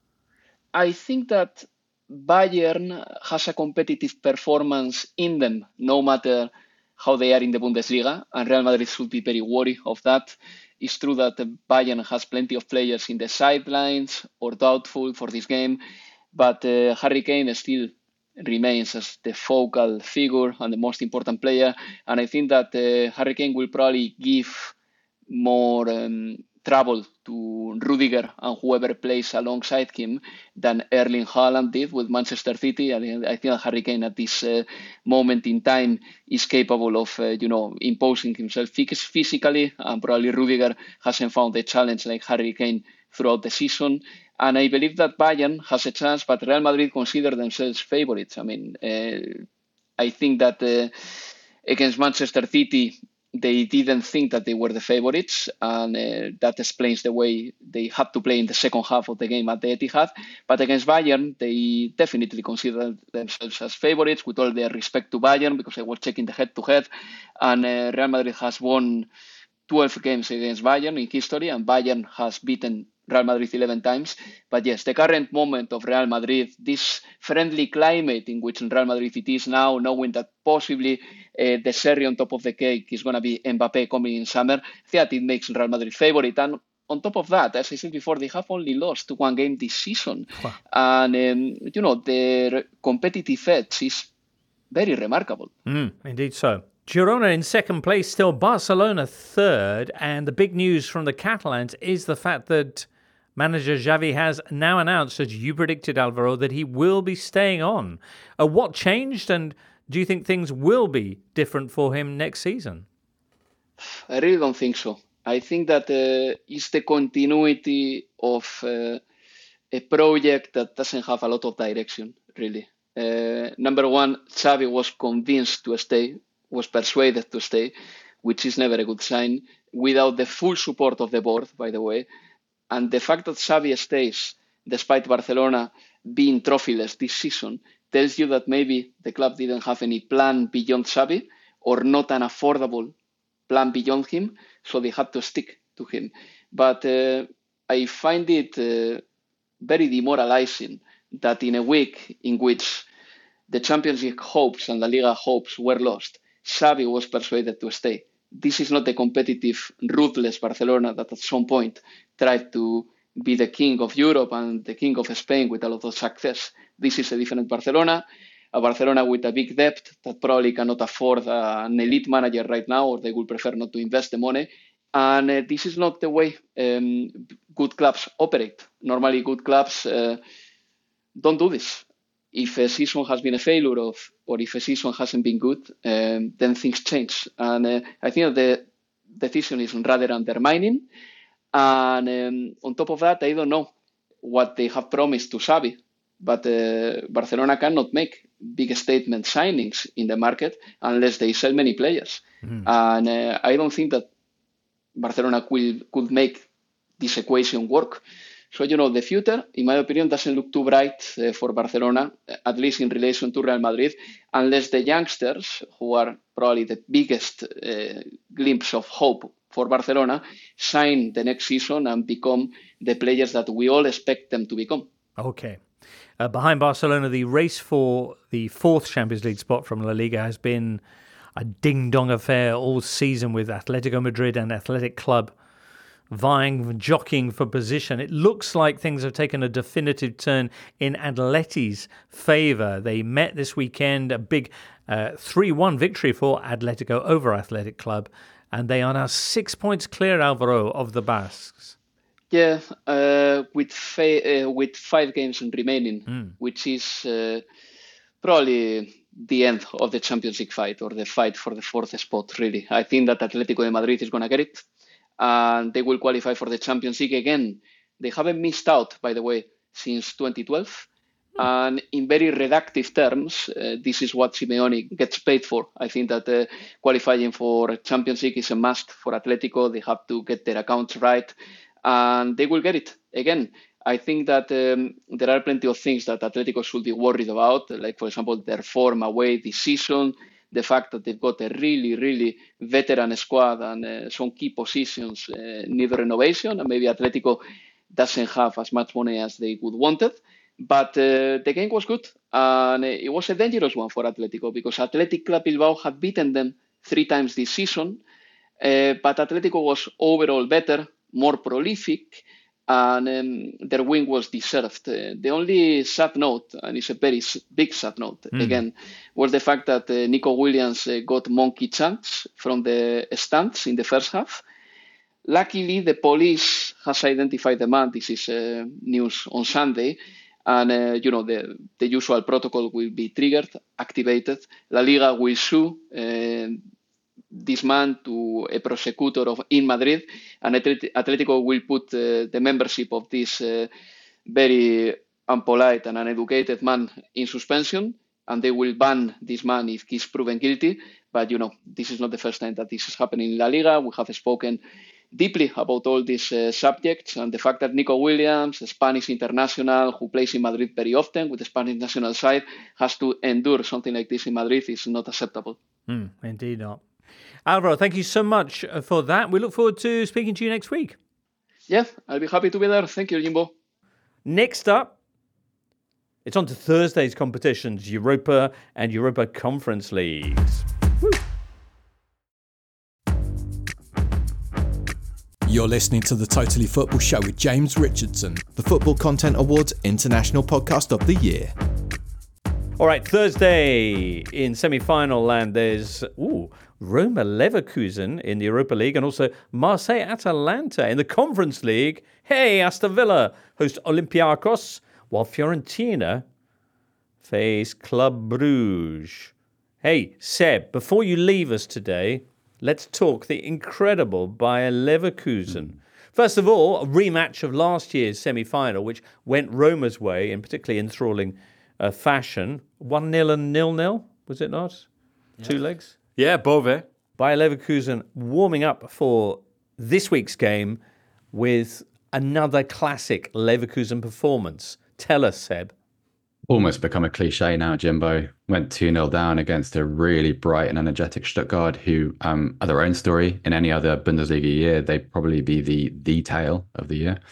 I think that Bayern has a competitive performance in them, no matter how they are in the Bundesliga, and Real Madrid should be very worried of that. It's true that Bayern has plenty of players in the sidelines or doubtful for this game, but uh, Harry Kane still remains as the focal figure and the most important player, and I think that uh, Harry Kane will probably give more um, trouble to Rudiger and whoever plays alongside him than Erling Haaland did with Manchester City. And I think Harry Kane at this uh, moment in time is capable of, uh, you know, imposing himself physically, and probably Rudiger hasn't found a challenge like Harry Kane throughout the season. And I believe that Bayern has a chance, but Real Madrid consider themselves favourites. I mean, uh, I think that uh, against Manchester City, they didn't think that they were the favourites, and uh, that explains the way they had to play in the second half of the game at the Etihad. But against Bayern, they definitely consider themselves as favourites, with all their respect to Bayern, because I was checking the head-to-head, and uh, Real Madrid has won twelve games against Bayern in history, and Bayern has beaten Real Madrid eleven times. But yes, the current moment of Real Madrid, this friendly climate in which Real Madrid it is now, knowing that possibly uh, the cherry on top of the cake is going to be Mbappe coming in summer, I think that it makes Real Madrid favourite. And on top of that, as I said before, they have only lost one game this season. Wow. And, um, you know, their competitive edge is very remarkable. Mm, indeed so. Girona in second place, still Barcelona third. And the big news from the Catalans is the fact that manager Xavi has now announced, as you predicted, Alvaro, that he will be staying on. Uh, what changed, and do you think things will be different for him next season? I really don't think so. I think that uh, it's the continuity of uh, a project that doesn't have a lot of direction, really. Uh, number one, Xavi was convinced to stay, was persuaded to stay, which is never a good sign, without the full support of the board, by the way. And the fact that Xavi stays, despite Barcelona being trophyless this season, tells you that maybe the club didn't have any plan beyond Xavi, or not an affordable plan beyond him, so they had to stick to him. But uh, I find it uh, very demoralizing that in a week in which the Champions League hopes and La Liga hopes were lost, Xavi was persuaded to stay. This is not the competitive, ruthless Barcelona that at some point tried to be the king of Europe and the king of Spain with a lot of success. This is a different Barcelona, a Barcelona with a big debt that probably cannot afford an elite manager right now, or they would prefer not to invest the money. And uh, this is not the way um, good clubs operate. Normally, good clubs uh, don't do this. If a season has been a failure of, or if a season hasn't been good, um, then things change. And uh, I think that the decision is rather undermining. And um, on top of that, I don't know what they have promised to Xavi, but uh, Barcelona cannot make big statement signings in the market unless they sell many players. Mm. And uh, I don't think that Barcelona will, could make this equation work. So, you know, the future, in my opinion, doesn't look too bright uh, for Barcelona, at least in relation to Real Madrid, unless the youngsters, who are probably the biggest uh, glimpse of hope for Barcelona, sign the next season and become the players that we all expect them to become. Okay. Uh, behind Barcelona, the race for the fourth Champions League spot from La Liga has been a ding-dong affair all season with Atletico Madrid and Athletic Club vying, jockeying for position. It looks like things have taken a definitive turn in Atleti's favour. They met this weekend, a big uh, three one victory for Atletico over Athletic Club, and they are now six points clear, Alvaro, of the Basques. Yeah, uh, with fa- uh, with five games remaining, Mm. which is uh, probably the end of the Champions League fight, or the fight for the fourth spot, really. I think that Atletico de Madrid is going to get it, and they will qualify for the Champions League again. They haven't missed out, by the way, since twenty twelve. And in very reductive terms, uh, this is what Simeone gets paid for. I think that uh, qualifying for Champions League is a must for Atletico. They have to get their accounts right, and they will get it. Again, I think that um, there are plenty of things that Atletico should be worried about, like, for example, their form away this season, the fact that they've got a really, really veteran squad and uh, some key positions uh, need renovation, and maybe Atletico doesn't have as much money as they would wanted. But uh, the game was good, and it was a dangerous one for Atletico, because Athletic Club Bilbao had beaten them three times this season, uh, but Atletico was overall better, more prolific, and um, their win was deserved. Uh, the only sad note, and it's a very s- big sad note, Mm. again, was the fact that uh, Nico Williams uh, got monkey chants from the stands in the first half. Luckily, the police has identified the man. This is uh, news on Sunday. And, uh, you know, the, the usual protocol will be triggered, activated. La Liga will sue uh, this man to a prosecutor of, in Madrid, and Atlet- Atletico will put uh, the membership of this uh, very unpolite and uneducated man in suspension, and they will ban this man if he's proven guilty. But, you know, this is not the first time that this is happening in La Liga. We have spoken deeply about all these uh, subjects, and the fact that Nico Williams, a Spanish international who plays in Madrid very often with the Spanish national side, has to endure something like this in Madrid is not acceptable. Mm, indeed not. Alvaro, thank you so much for that. We look forward to speaking to you next week. Yeah, I'll be happy to be there. Thank you, Jimbo. Next up, it's on to Thursday's competitions, Europa and Europa Conference Leagues. Woo. You're listening to the Totally Football Show with James Richardson, the Football Content Awards International Podcast of the Year. All right, Thursday in semi-final land, there's ooh, Roma Leverkusen in the Europa League, and also Marseille Atalanta in the Conference League. Hey, Aston Villa host Olympiacos, while Fiorentina face Club Brugge. Hey, Seb, before you leave us today, let's talk the incredible Bayer Leverkusen. First of all, a rematch of last year's semi-final, which went Roma's way in particularly enthralling uh, fashion. one nil and nil nil, was it not? Yeah. Two legs? Yeah, Bove. Bayer Leverkusen warming up for this week's game with another classic Leverkusen performance. Tell us, Seb. Almost become a cliche now, Jimbo. Went two nil down against a really bright and energetic Stuttgart, who um, are their own story. In any other Bundesliga year, they'd probably be the the tale of the year.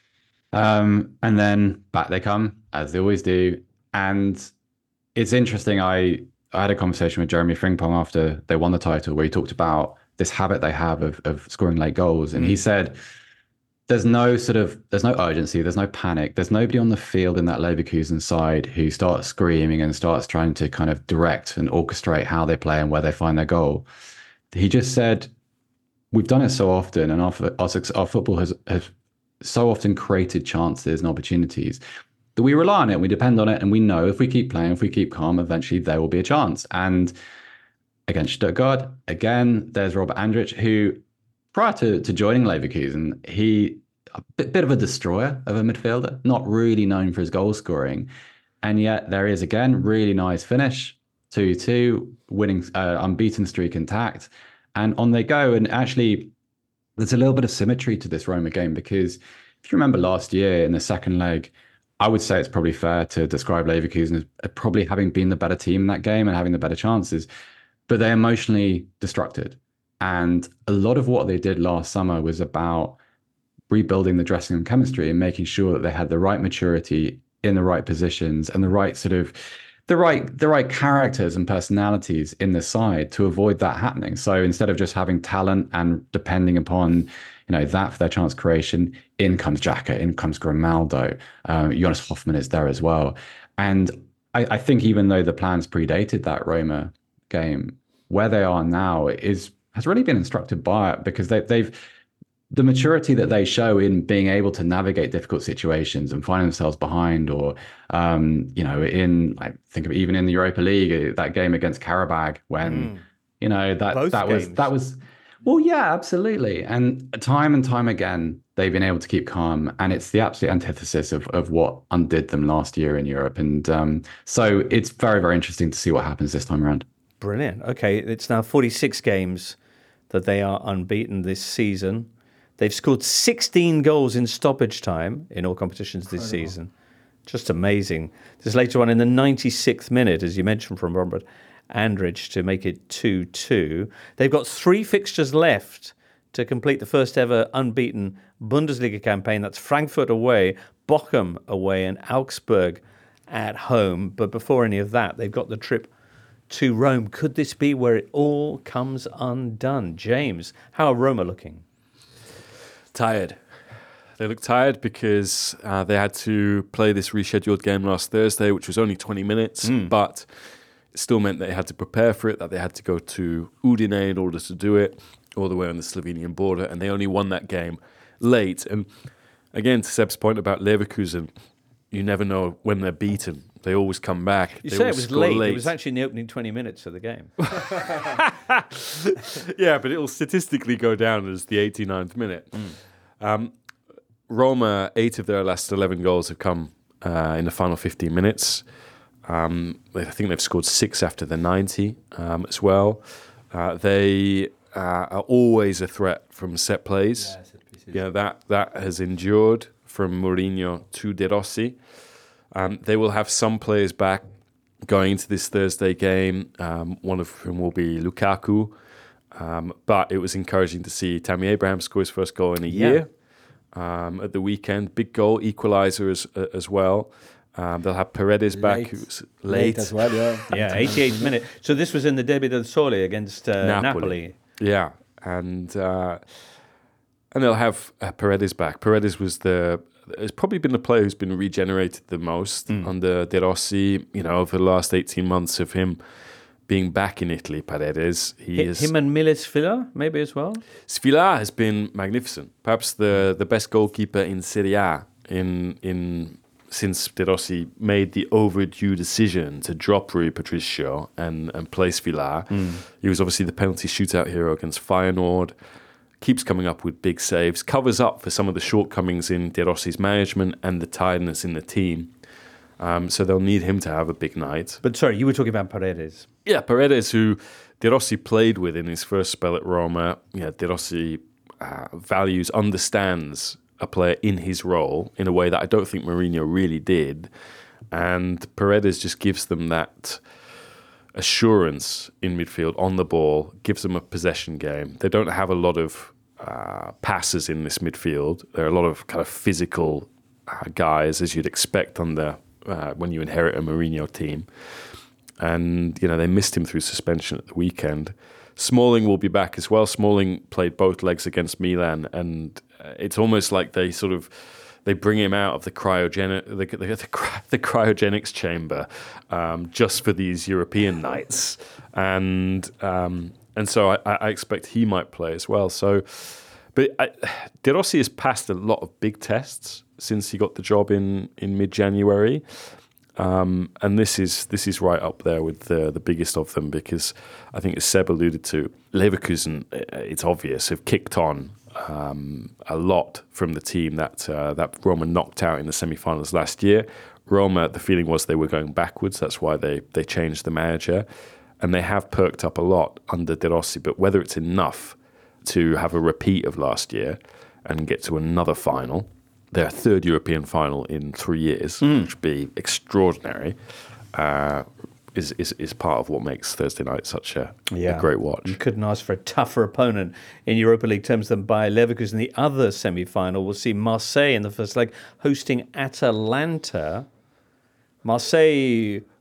Um, and then back they come, as they always do. And it's interesting, I, I had a conversation with Jeremy Frimpong after they won the title, where he talked about this habit they have of, of scoring late goals. And mm. he said, there's no sort of, there's no urgency, there's no panic. There's nobody on the field in that Leverkusen side who starts screaming and starts trying to kind of direct and orchestrate how they play and where they find their goal. He just said, we've done it so often, and our, our, our football has, has so often created chances and opportunities that we rely on it, we depend on it, and we know if we keep playing, if we keep calm, eventually there will be a chance. And against Stuttgart, again, there's Robert Andrich, who prior to, to joining Leverkusen, he a bit, bit of a destroyer of a midfielder, not really known for his goal scoring. And yet there he is again, really nice finish, two two, winning, uh, unbeaten streak intact. And on they go. And actually, there's a little bit of symmetry to this Roma game, because if you remember last year in the second leg, I would say it's probably fair to describe Leverkusen as probably having been the better team in that game and having the better chances, but they're emotionally destructed. And a lot of what they did last summer was about rebuilding the dressing room chemistry and making sure that they had the right maturity in the right positions and the right sort of the right the right characters and personalities in the side to avoid that happening. So instead of just having talent and depending upon, you know, that for their chance creation, in comes Xhaka, in comes Grimaldo, um, Jonas Hoffman is there as well. And I, I think even though the plans predated that Roma game, where they are now is has really been instructed by it, because they, they've the maturity that they show in being able to navigate difficult situations and find themselves behind, or um, you know, in I think of even in the Europa League, that game against Karabakh, when mm. you know that Both that games. was that was well, yeah, absolutely. And time and time again, they've been able to keep calm, and it's the absolute antithesis of of what undid them last year in Europe. And um, so it's very very interesting to see what happens this time around. Brilliant. Okay, it's now forty-six games that they are unbeaten this season. They've scored sixteen goals in stoppage time in all competitions this Incredible. season. Just amazing. There's later on in the ninety-sixth minute, as you mentioned, from Robert Andrich to make it two two. They've got three fixtures left to complete the first ever unbeaten Bundesliga campaign. That's Frankfurt away, Bochum away, and Augsburg at home. But before any of that, they've got the trip to Rome. Could this be where it all comes undone? James, how are Roma looking? Tired. They look tired because uh, they had to play this rescheduled game last Thursday, which was only twenty minutes, mm. but it still meant they had to prepare for it, that they had to go to Udine in order to do it, all the way on the Slovenian border, and they only won that game late. And again, to Seb's point about Leverkusen, you never know when they're beaten. They always come back. You they say it was late. late. It was actually in the opening twenty minutes of the game. Yeah, but it'll statistically go down as the eighty-ninth minute. Mm. Um, Roma, eight of their last eleven goals have come uh, in the final fifteen minutes. Um, I think they've scored six after the ninety um, as well. Uh, they uh, are always a threat from set plays. Yeah, set pieces. Yeah, that, that has endured from Mourinho to De Rossi. Um, they will have some players back going into this Thursday game, um, one of whom will be Lukaku. Um, but it was encouraging to see Tammy Abraham score his first goal in a Yeah. year um, at the weekend. Big goal, equaliser as, uh, as well. Um, they'll have Paredes back, Late. who's late. Late as well, yeah. Yeah, eighty-eighth minute. So this was in the Derby del Sole against uh, Napoli. Napoli. Yeah, and uh, and they'll have uh, Paredes back. Paredes was the has probably been the player who's been regenerated the most mm. under De Rossi. You know, over the last eighteen months of him being back in Italy, Paredes. He H- is him and Miles Sfila, maybe as well. Sfila has been magnificent. Perhaps the the best goalkeeper in Serie A in in. since De Rossi made the overdue decision to drop Rui Patricio and, and play Sfila. Mm. He was obviously the penalty shootout hero against Feyenoord, keeps coming up with big saves, covers up for some of the shortcomings in De Rossi's management and the tiredness in the team. Um, so they'll need him to have a big night. But sorry, you were talking about Paredes. Yeah, Paredes, who De Rossi played with in his first spell at Roma. Yeah, De Rossi uh, values, understands a player in his role in a way that I don't think Mourinho really did. And Paredes just gives them that assurance in midfield, on the ball, gives them a possession game. They don't have a lot of uh, passes in this midfield. There are a lot of kind of physical uh, guys, as you'd expect under uh, when you inherit a Mourinho team. And, you know, they missed him through suspension at the weekend. Smalling will be back as well. Smalling played both legs against Milan, and it's almost like they sort of they bring him out of the cryogenic the, the, the, the cryogenics chamber um, just for these European nights, and um, and so I, I expect he might play as well. So, but I, De Rossi has passed a lot of big tests since he got the job in in mid January. Um, and this is this is right up there with the the biggest of them, because I think, as Seb alluded to, Leverkusen, it's obvious, have kicked on um, a lot from the team that uh, that Roma knocked out in the semi-finals last year. Roma, the feeling was they were going backwards. That's why they they changed the manager, and they have perked up a lot under De Rossi. But whether it's enough to have a repeat of last year and get to another final, their third European final in three years, mm. which would be extraordinary, uh, is, is is part of what makes Thursday night such a, yeah. a great watch. You couldn't ask for a tougher opponent in Europa League terms than Bayer Leverkusen. The other semi-final will see Marseille in the first leg hosting Atalanta. Marseille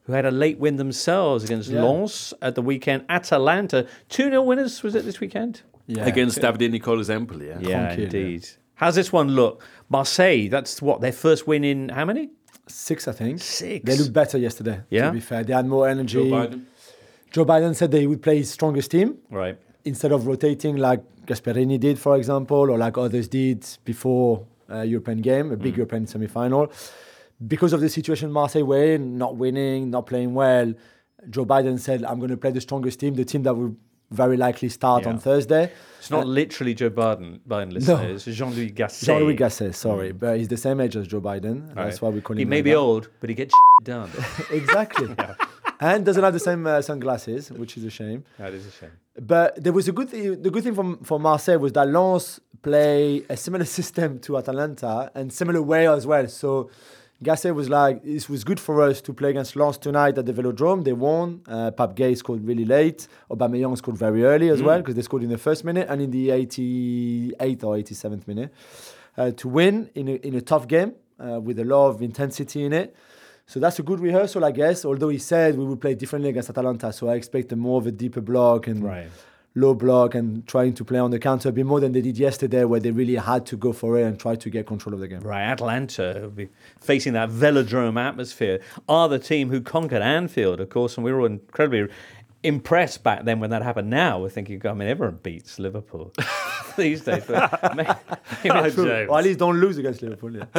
who had a late win themselves against Yeah. Lens at the weekend. Atalanta, two nil winners, was it this weekend? Yeah. Against Davide Nicola's Empoli, yeah. Yeah, Tranquille, indeed. How's this one look? Marseille, that's what, their first win in how many? Six, I think. Six. They looked better yesterday, Yeah? to be fair. They had more energy. Joe Biden. Joe Biden said they would play his strongest team Right. instead of rotating like Gasperini did, for example, or like others did before a European game, a big European semi-final. Because of the situation Marseille were in, not winning, not playing well, Joe Biden said, I'm going to play the strongest team, the team that will very likely start Yeah. on Thursday. It's not Uh, literally Joe Biden, Biden listeners. It's Jean-Louis Gasset. Jean-Louis Gasset, sorry. But he's the same age as Joe Biden. and That's Right. why we call him He may like be that. old, but he gets done. Exactly. And doesn't have the same uh, sunglasses, which is a shame. That is a shame. But there was a good thing. The good thing from for Marseille was that Lens play a similar system to Atalanta and similar way as well. So Gasset was like, it was good for us to play against Lens tonight at the Velodrome. They won. Uh, Pape Gay scored really late. Aubameyang scored very early as Mm. well because they scored in the first minute and in the eighty-eighth or eighty-seventh minute uh, to win in a, in a tough game uh, with a lot of intensity in it. So that's a good rehearsal, I guess. Although he said we would play differently against Atalanta, so I expect a more of a deeper block and Right. low block and trying to play on the counter a bit more than they did yesterday, where they really had to go for it and try to get control of the game. Right, Atalanta will be facing that velodrome atmosphere. Are the team who conquered Anfield, of course, and we were all incredibly impressed back then when that happened. Now we're thinking, I mean, everyone beats Liverpool these days. But maybe, maybe True. Or at least don't lose against Liverpool. Yeah.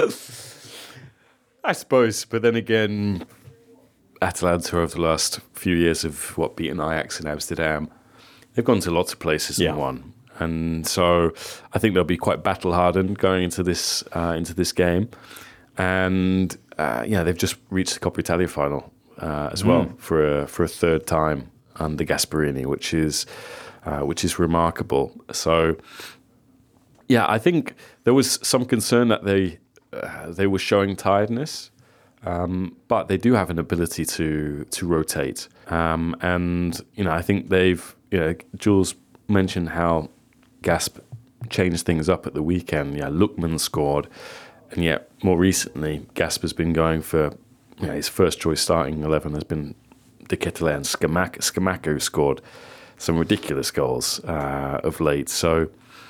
I suppose, but then again, Atalanta over the last few years have what beaten Ajax in Amsterdam. They've gone to lots of places Yeah. and won, and so I think they'll be quite battle hardened going into this uh, into this game. And uh, yeah, they've just reached the Coppa Italia final uh, as well Mm. for a for a third time under Gasperini, which is uh, which is remarkable. So yeah, I think there was some concern that they uh, they were showing tiredness. Um, but they do have an ability to to rotate, um, and you know I think they've you know Jules mentioned how Gasp changed things up at the weekend. Yeah, Lookman scored, and yet more recently Gasp has been going for you know, his first choice starting eleven has been De Ketelaere and Scamacca, Scamacca who scored some ridiculous goals uh, of late. So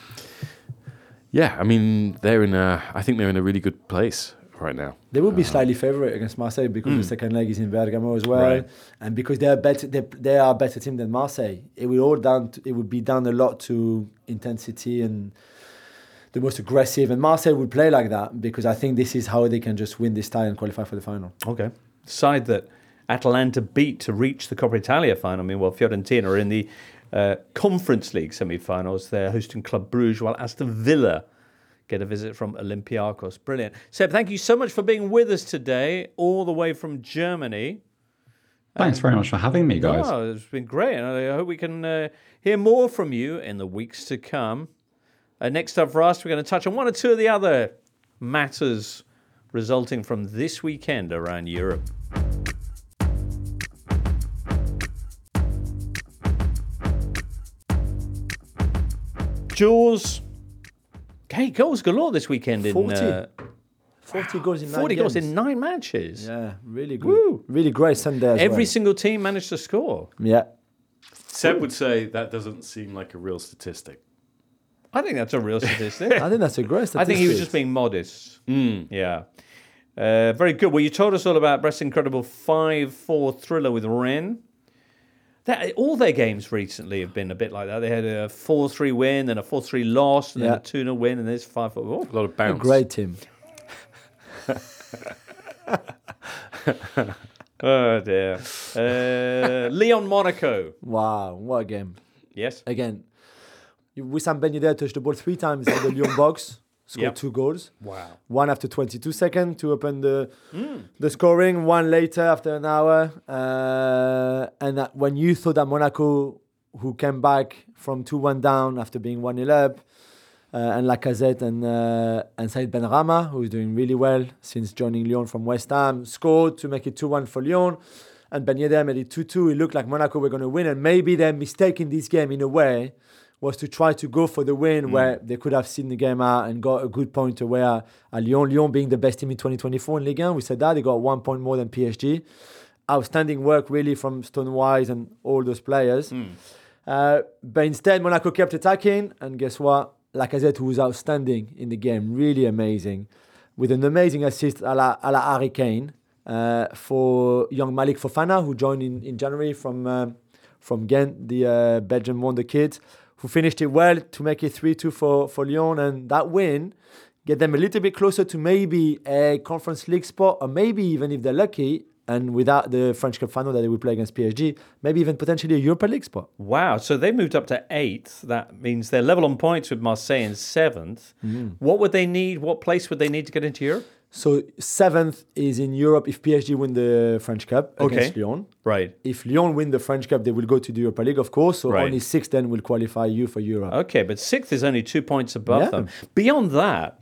yeah, I mean they're in a I think they're in a really good place right now. They will be slightly favourite against Marseille because Mm. the second leg is in Bergamo as well, Right. and because they are better. They, they are a better team than Marseille. It will all down. To, it would be down a lot to intensity and the most aggressive. And Marseille would play like that because I think this is how they can just win this tie and qualify for the final. Okay. Side that Atalanta beat to reach the Coppa Italia final. Meanwhile, Fiorentina are in the uh, Conference League semi-finals. They're hosting Club Brugge, while Aston Villa get a visit from Olympiacos. Brilliant. Seb, thank you so much for being with us today, all the way from Germany. Thanks very much for having me, guys. Oh, it's been great. And I hope we can uh, hear more from you in the weeks to come. Uh, next up for us, we're going to touch on one or two of the other matters resulting from this weekend around Europe. Jules, hey, goals galore this weekend in forty. uh, forty goals in nine forty goals games. in nine matches. Yeah, really good. Woo. Really great Sunday as Every well. single team managed to score. Yeah. Seb would say that doesn't seem like a real statistic. I think that's a real statistic. I think that's a great I think he was statistic. just being modest. Mm. Yeah. Uh, very good. Well, you told us all about Brest's incredible five four thriller with Rennes. That, all their games recently have been a bit like that. They had a four three win, then a four three loss, and Yeah. then a two nil win, and there's five four. Oh, A lot of A bounce. great team. oh dear. Uh, Lyon Monaco. Wow, what a game. Yes. Again, Wissam Ben Yedder touched the ball three times in the Lyon box, scored Yep. two goals. Wow. One after twenty-two seconds to open the Mm. the scoring, one later after an hour. Uh, and that when you thought that Monaco, who came back from two one down after being one nil up, uh, and Lacazette and uh, and Saïd Benrahma, who is doing really well since joining Lyon from West Ham, scored to make it two one for Lyon. And Ben Yedder made it two two. It looked like Monaco were going to win. And maybe their mistake in this game, in a way, was to try to go for the win where they could have seen the game out and got a good point away at, at Lyon. Lyon being the best team in twenty twenty-four in Ligue one, we said that. They got one point more than P S G. outstanding work really from Stonewise and all those players. Mm. Uh, but instead, Monaco kept attacking, and guess what? Lacazette was outstanding in the game, really amazing, with an amazing assist a la, a la Harry Kane uh, for young Malik Fofana, who joined in, in January from uh, from Ghent, the uh, Belgian wonder kid, who finished it well to make it three two for, for Lyon, and that win get them a little bit closer to maybe a Conference League spot, or maybe even if they're lucky, and without the French Cup final that they will play against P S G, maybe even potentially a Europa League spot. Wow, so they moved up to eighth. That means they're level on points with Marseille in seventh. Mm. What would they need? What place would they need to get into Europe? So seventh is in Europe if P S G win the French Cup against Okay. Lyon. Right. If Lyon win the French Cup, they will go to the Europa League, of course. So Right. only sixth then will qualify you for Europe. Okay, but sixth is only two points above Yeah. them. Beyond that,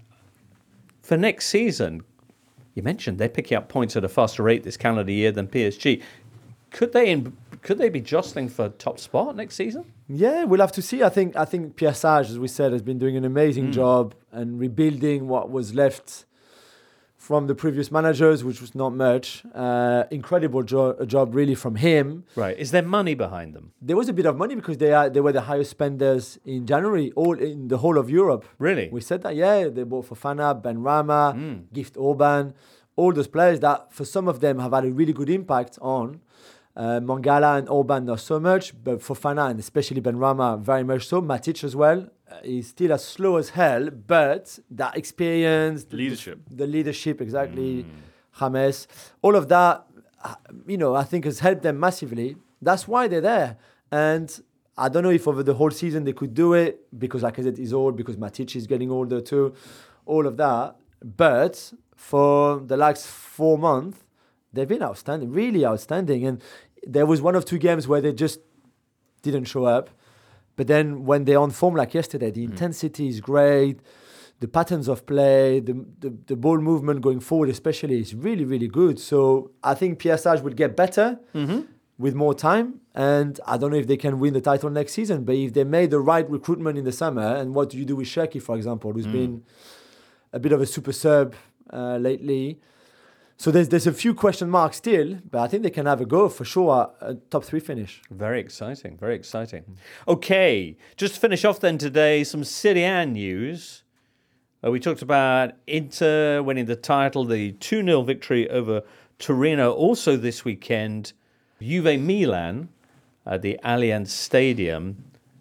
for next season, you mentioned they're picking up points at a faster rate this calendar year than P S G. Could they in, could they be jostling for top spot next season? Yeah, we'll have to see. I think I think Pierre Sage, as we said, has been doing an amazing Mm. job and rebuilding what was left from the previous managers, which was not much. Uh, incredible jo- job, really, from him. Right. Is there money behind them? There was a bit of money because they are they were the highest spenders in January, all in the whole of Europe. Really? We said that. Yeah, they bought Fofana, Ben Rama, Gift Orban, all those players that for some of them have had a really good impact on. Uh, Mangala and Orban not so much, but Fofana and especially Ben Rama very much so. Matic as well. Uh, he's still as slow as hell, but that experience, the- Leadership. the leadership exactly, James, all of that, uh, you know, I think has helped them massively. That's why they're there. And I don't know if over the whole season they could do it because Lacazette is old, because Matic is getting older too, all of that. But for the last four months, they've been outstanding, really outstanding. And there was one of two games where they just didn't show up. But then when they're on form like yesterday, the intensity is great. The patterns of play, the, the, the ball movement going forward especially is really, really good. So I think Pierre Sage will get better Mm-hmm. with more time. And I don't know if they can win the title next season. But if they made the right recruitment in the summer, and what do you do with Cherki, for example, who's Mm. been a bit of a super sub uh, lately. So there's there's a few question marks still, but I think they can have a go for sure, a top three finish. Very exciting, very exciting. Okay, just to finish off then today, some Serie A news. Uh, we talked about Inter winning the title, the two nil victory over Torino. Also this weekend, Juve Milan at the Allianz Stadium.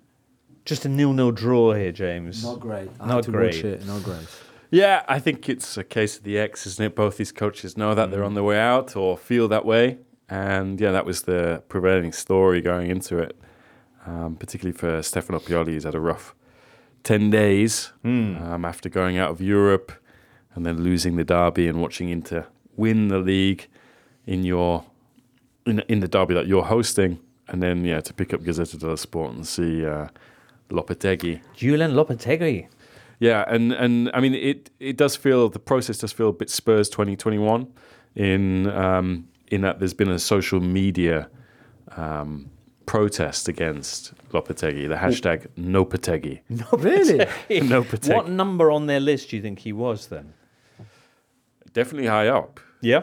Just a nil nil draw here, James. Not great. I had Not to great. watch it. Not great. Yeah, I think it's a case of the X, isn't it? Both these coaches know that they're on their way out or feel that way. And yeah, that was the prevailing story going into it. Um, particularly for Stefano Pioli, he's had a rough ten days um, after going out of Europe and then losing the derby and watching Inter win the league in your in, in the derby that you're hosting. And then, yeah, to pick up Gazzetta dello Sport and see uh, Lopetegui. Julian Lopetegui. Yeah, and, and I mean, it, it does feel, the process does feel a bit Spurs twenty twenty-one in um, in that there's been a social media um, protest against Lopetegui, the hashtag NoPetegui. No, Really? No Pategui. What number on their list do you think he was then? Definitely high up. Yeah.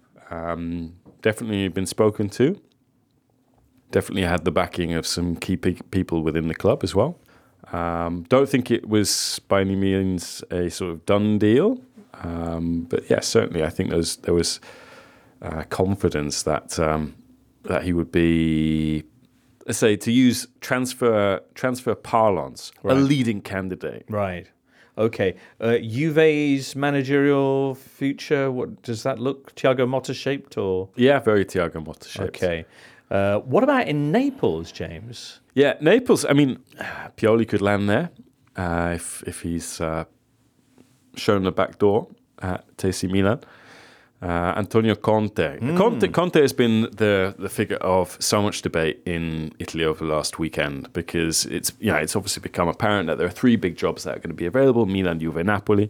Um, definitely been spoken to. Definitely had the backing of some key pe- people within the club as well. Um, don't think it was by any means a sort of done deal. Um, but yeah, certainly I think there was, there was uh, confidence that um, that he would be, let's say, to use transfer transfer parlance, Right. a leading candidate. Right. Okay. Uh, Juve's managerial future, what does that look? Thiago Motta shaped or? Yeah, very Thiago Motta shaped. Okay. Uh, what about in Naples, James? Yeah, Naples. I mean, Pioli could land there uh, if if he's uh, shown the back door at A C Milan. Uh, Antonio Conte. Mm. Conte. Conte has been the the figure of so much debate in Italy over the last weekend because it's yeah it's obviously become apparent that there are three big jobs that are going to be available: Milan, Juve, Napoli,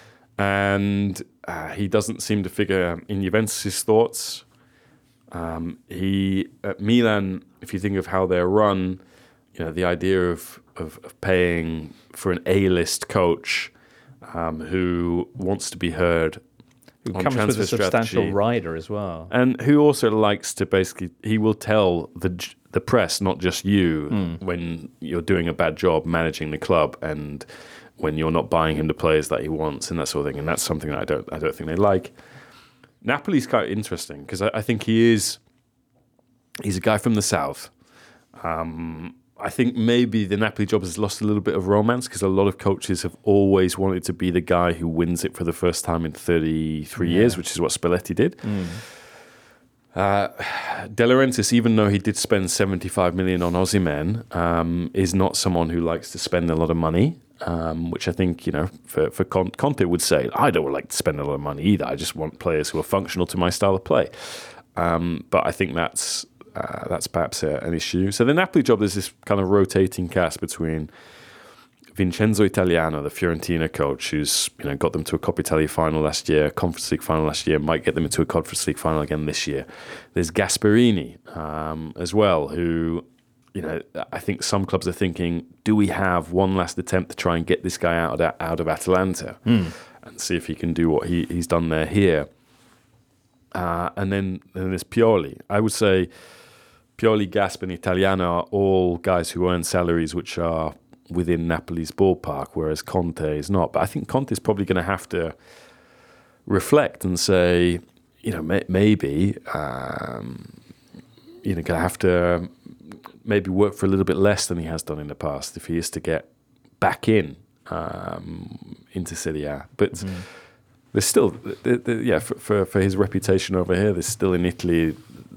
and uh, he doesn't seem to figure in Juventus' thoughts. Um, he at Milan, if you think of how they're run, you know the idea of of, of paying for an A-list coach um, who wants to be heard Who on comes with transfer a substantial strategy. rider as well. And who also likes to basically, he will tell the the press, not just you, Mm. when you're doing a bad job managing the club and when you're not buying him the players that he wants and that sort of thing. And that's something that I don't I don't think they like. Napoli's quite interesting because I, I think he is, he's a guy from the south. Um, I think maybe the Napoli job has lost a little bit of romance because a lot of coaches have always wanted to be the guy who wins it for the first time in thirty-three Yeah. years, which is what Spalletti did. Mm. Uh, De Laurentiis, even though he did spend seventy-five million on Osimhen, um, is not someone who likes to spend a lot of money, um, which I think, you know, for, for Con- Conte would say, I don't like to spend a lot of money either. I just want players who are functional to my style of play. Um, but I think that's uh, that's perhaps a, an issue. So the Napoli job, there's this kind of rotating cast between Vincenzo Italiano, the Fiorentina coach, who's, you know, got them to a Coppa Italia final last year, Conference League final last year, might get them into a Conference League final again this year. There's Gasperini um, as well, who, you know, I think some clubs are thinking, do we have one last attempt to try and get this guy out of, out of Atalanta Mm. and see if he can do what he, he's done there here. Uh, and then, then there's Pioli. I would say Pioli, Gasp and Italiano are all guys who earn salaries which are within Napoli's ballpark, whereas Conte is not. But I think Conte is probably going to have to reflect and say, you know, may, maybe, um, you know, going to have to maybe work for a little bit less than he has done in the past if he is to get back in um, into Serie A. But mm. there's still, the, the, yeah, for, for for his reputation over here, there's still in Italy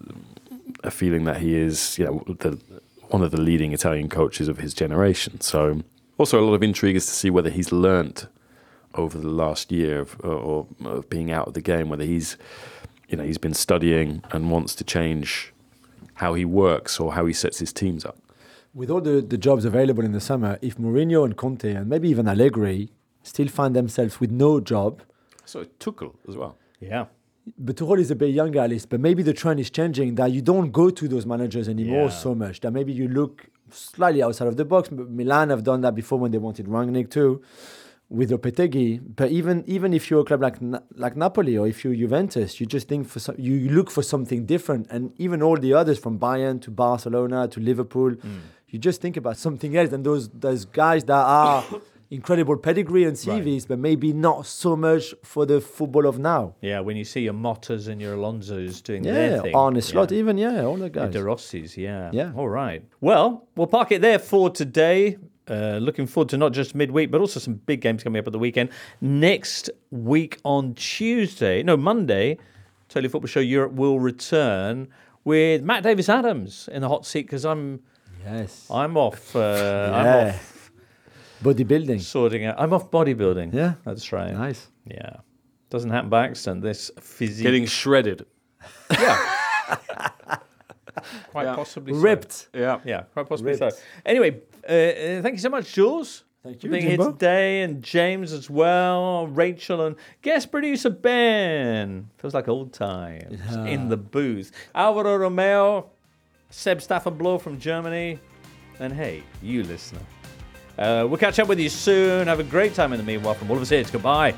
a feeling that he is, you know, the one of the leading Italian coaches of his generation. So also a lot of intrigue is to see whether he's learnt over the last year of, or, of being out of the game, whether he's, you know, he's been studying and wants to change how he works or how he sets his teams up. With all the, the jobs available in the summer, if Mourinho and Conte and maybe even Allegri still find themselves with no job. So Tuchel as well. Yeah. But Tuchel is a bit younger, Alice, but maybe the trend is changing that you don't go to those managers anymore Yeah. so much. That maybe you look slightly outside of the box. But Milan have done that before when they wanted Rangnick too, with Lopetegui. But even even if you're a club like Na- like Napoli or if you're Juventus, you just think for some, you look for something different. And even all the others from Bayern to Barcelona to Liverpool, mm. you just think about something else. And those those guys that are incredible pedigree and C Vs, right. but maybe not so much for the football of now. Yeah, when you see your Mottas and your Alonsos doing yeah, their thing. Arne Slot yeah. even, yeah, all the guys. The De Rossis, yeah. Yeah. All right. Well, we'll park it there for today. Uh, looking forward to not just midweek, but also some big games coming up at the weekend. Next week on Tuesday, no, Monday, Totally Football Show Europe will return with Matt Davis-Adams in the hot seat because I'm, yes, I'm off. Uh, yeah. I'm off. Bodybuilding. Sorting out. I'm off bodybuilding. Yeah. That's right. Nice. Yeah. Doesn't happen by accident, this physique. Getting shredded. Yeah. Quite yeah. possibly so. Ripped. Yeah. Yeah, quite possibly Ripped. so. Anyway, uh, uh, thank you so much, Jules. Thank you, for being Jimbo. here today, and James as well, Rachel, and guest producer Ben. Feels like old times Yeah. in the booth. Alvaro Romeo, Seb Staffenblow from Germany, and hey, you listener. Uh, we'll catch up with you soon. Have a great time in the meanwhile. From all of us here, it's goodbye.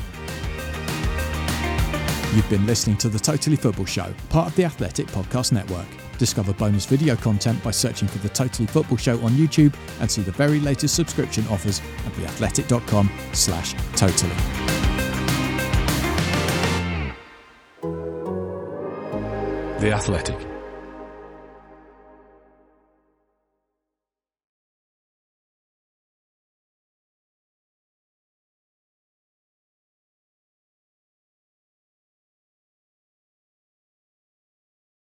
You've been listening to The Totally Football Show, part of the Athletic Podcast Network. Discover bonus video content by searching for The Totally Football Show on YouTube and see the very latest subscription offers at theathletic.com slash totally. The Athletic.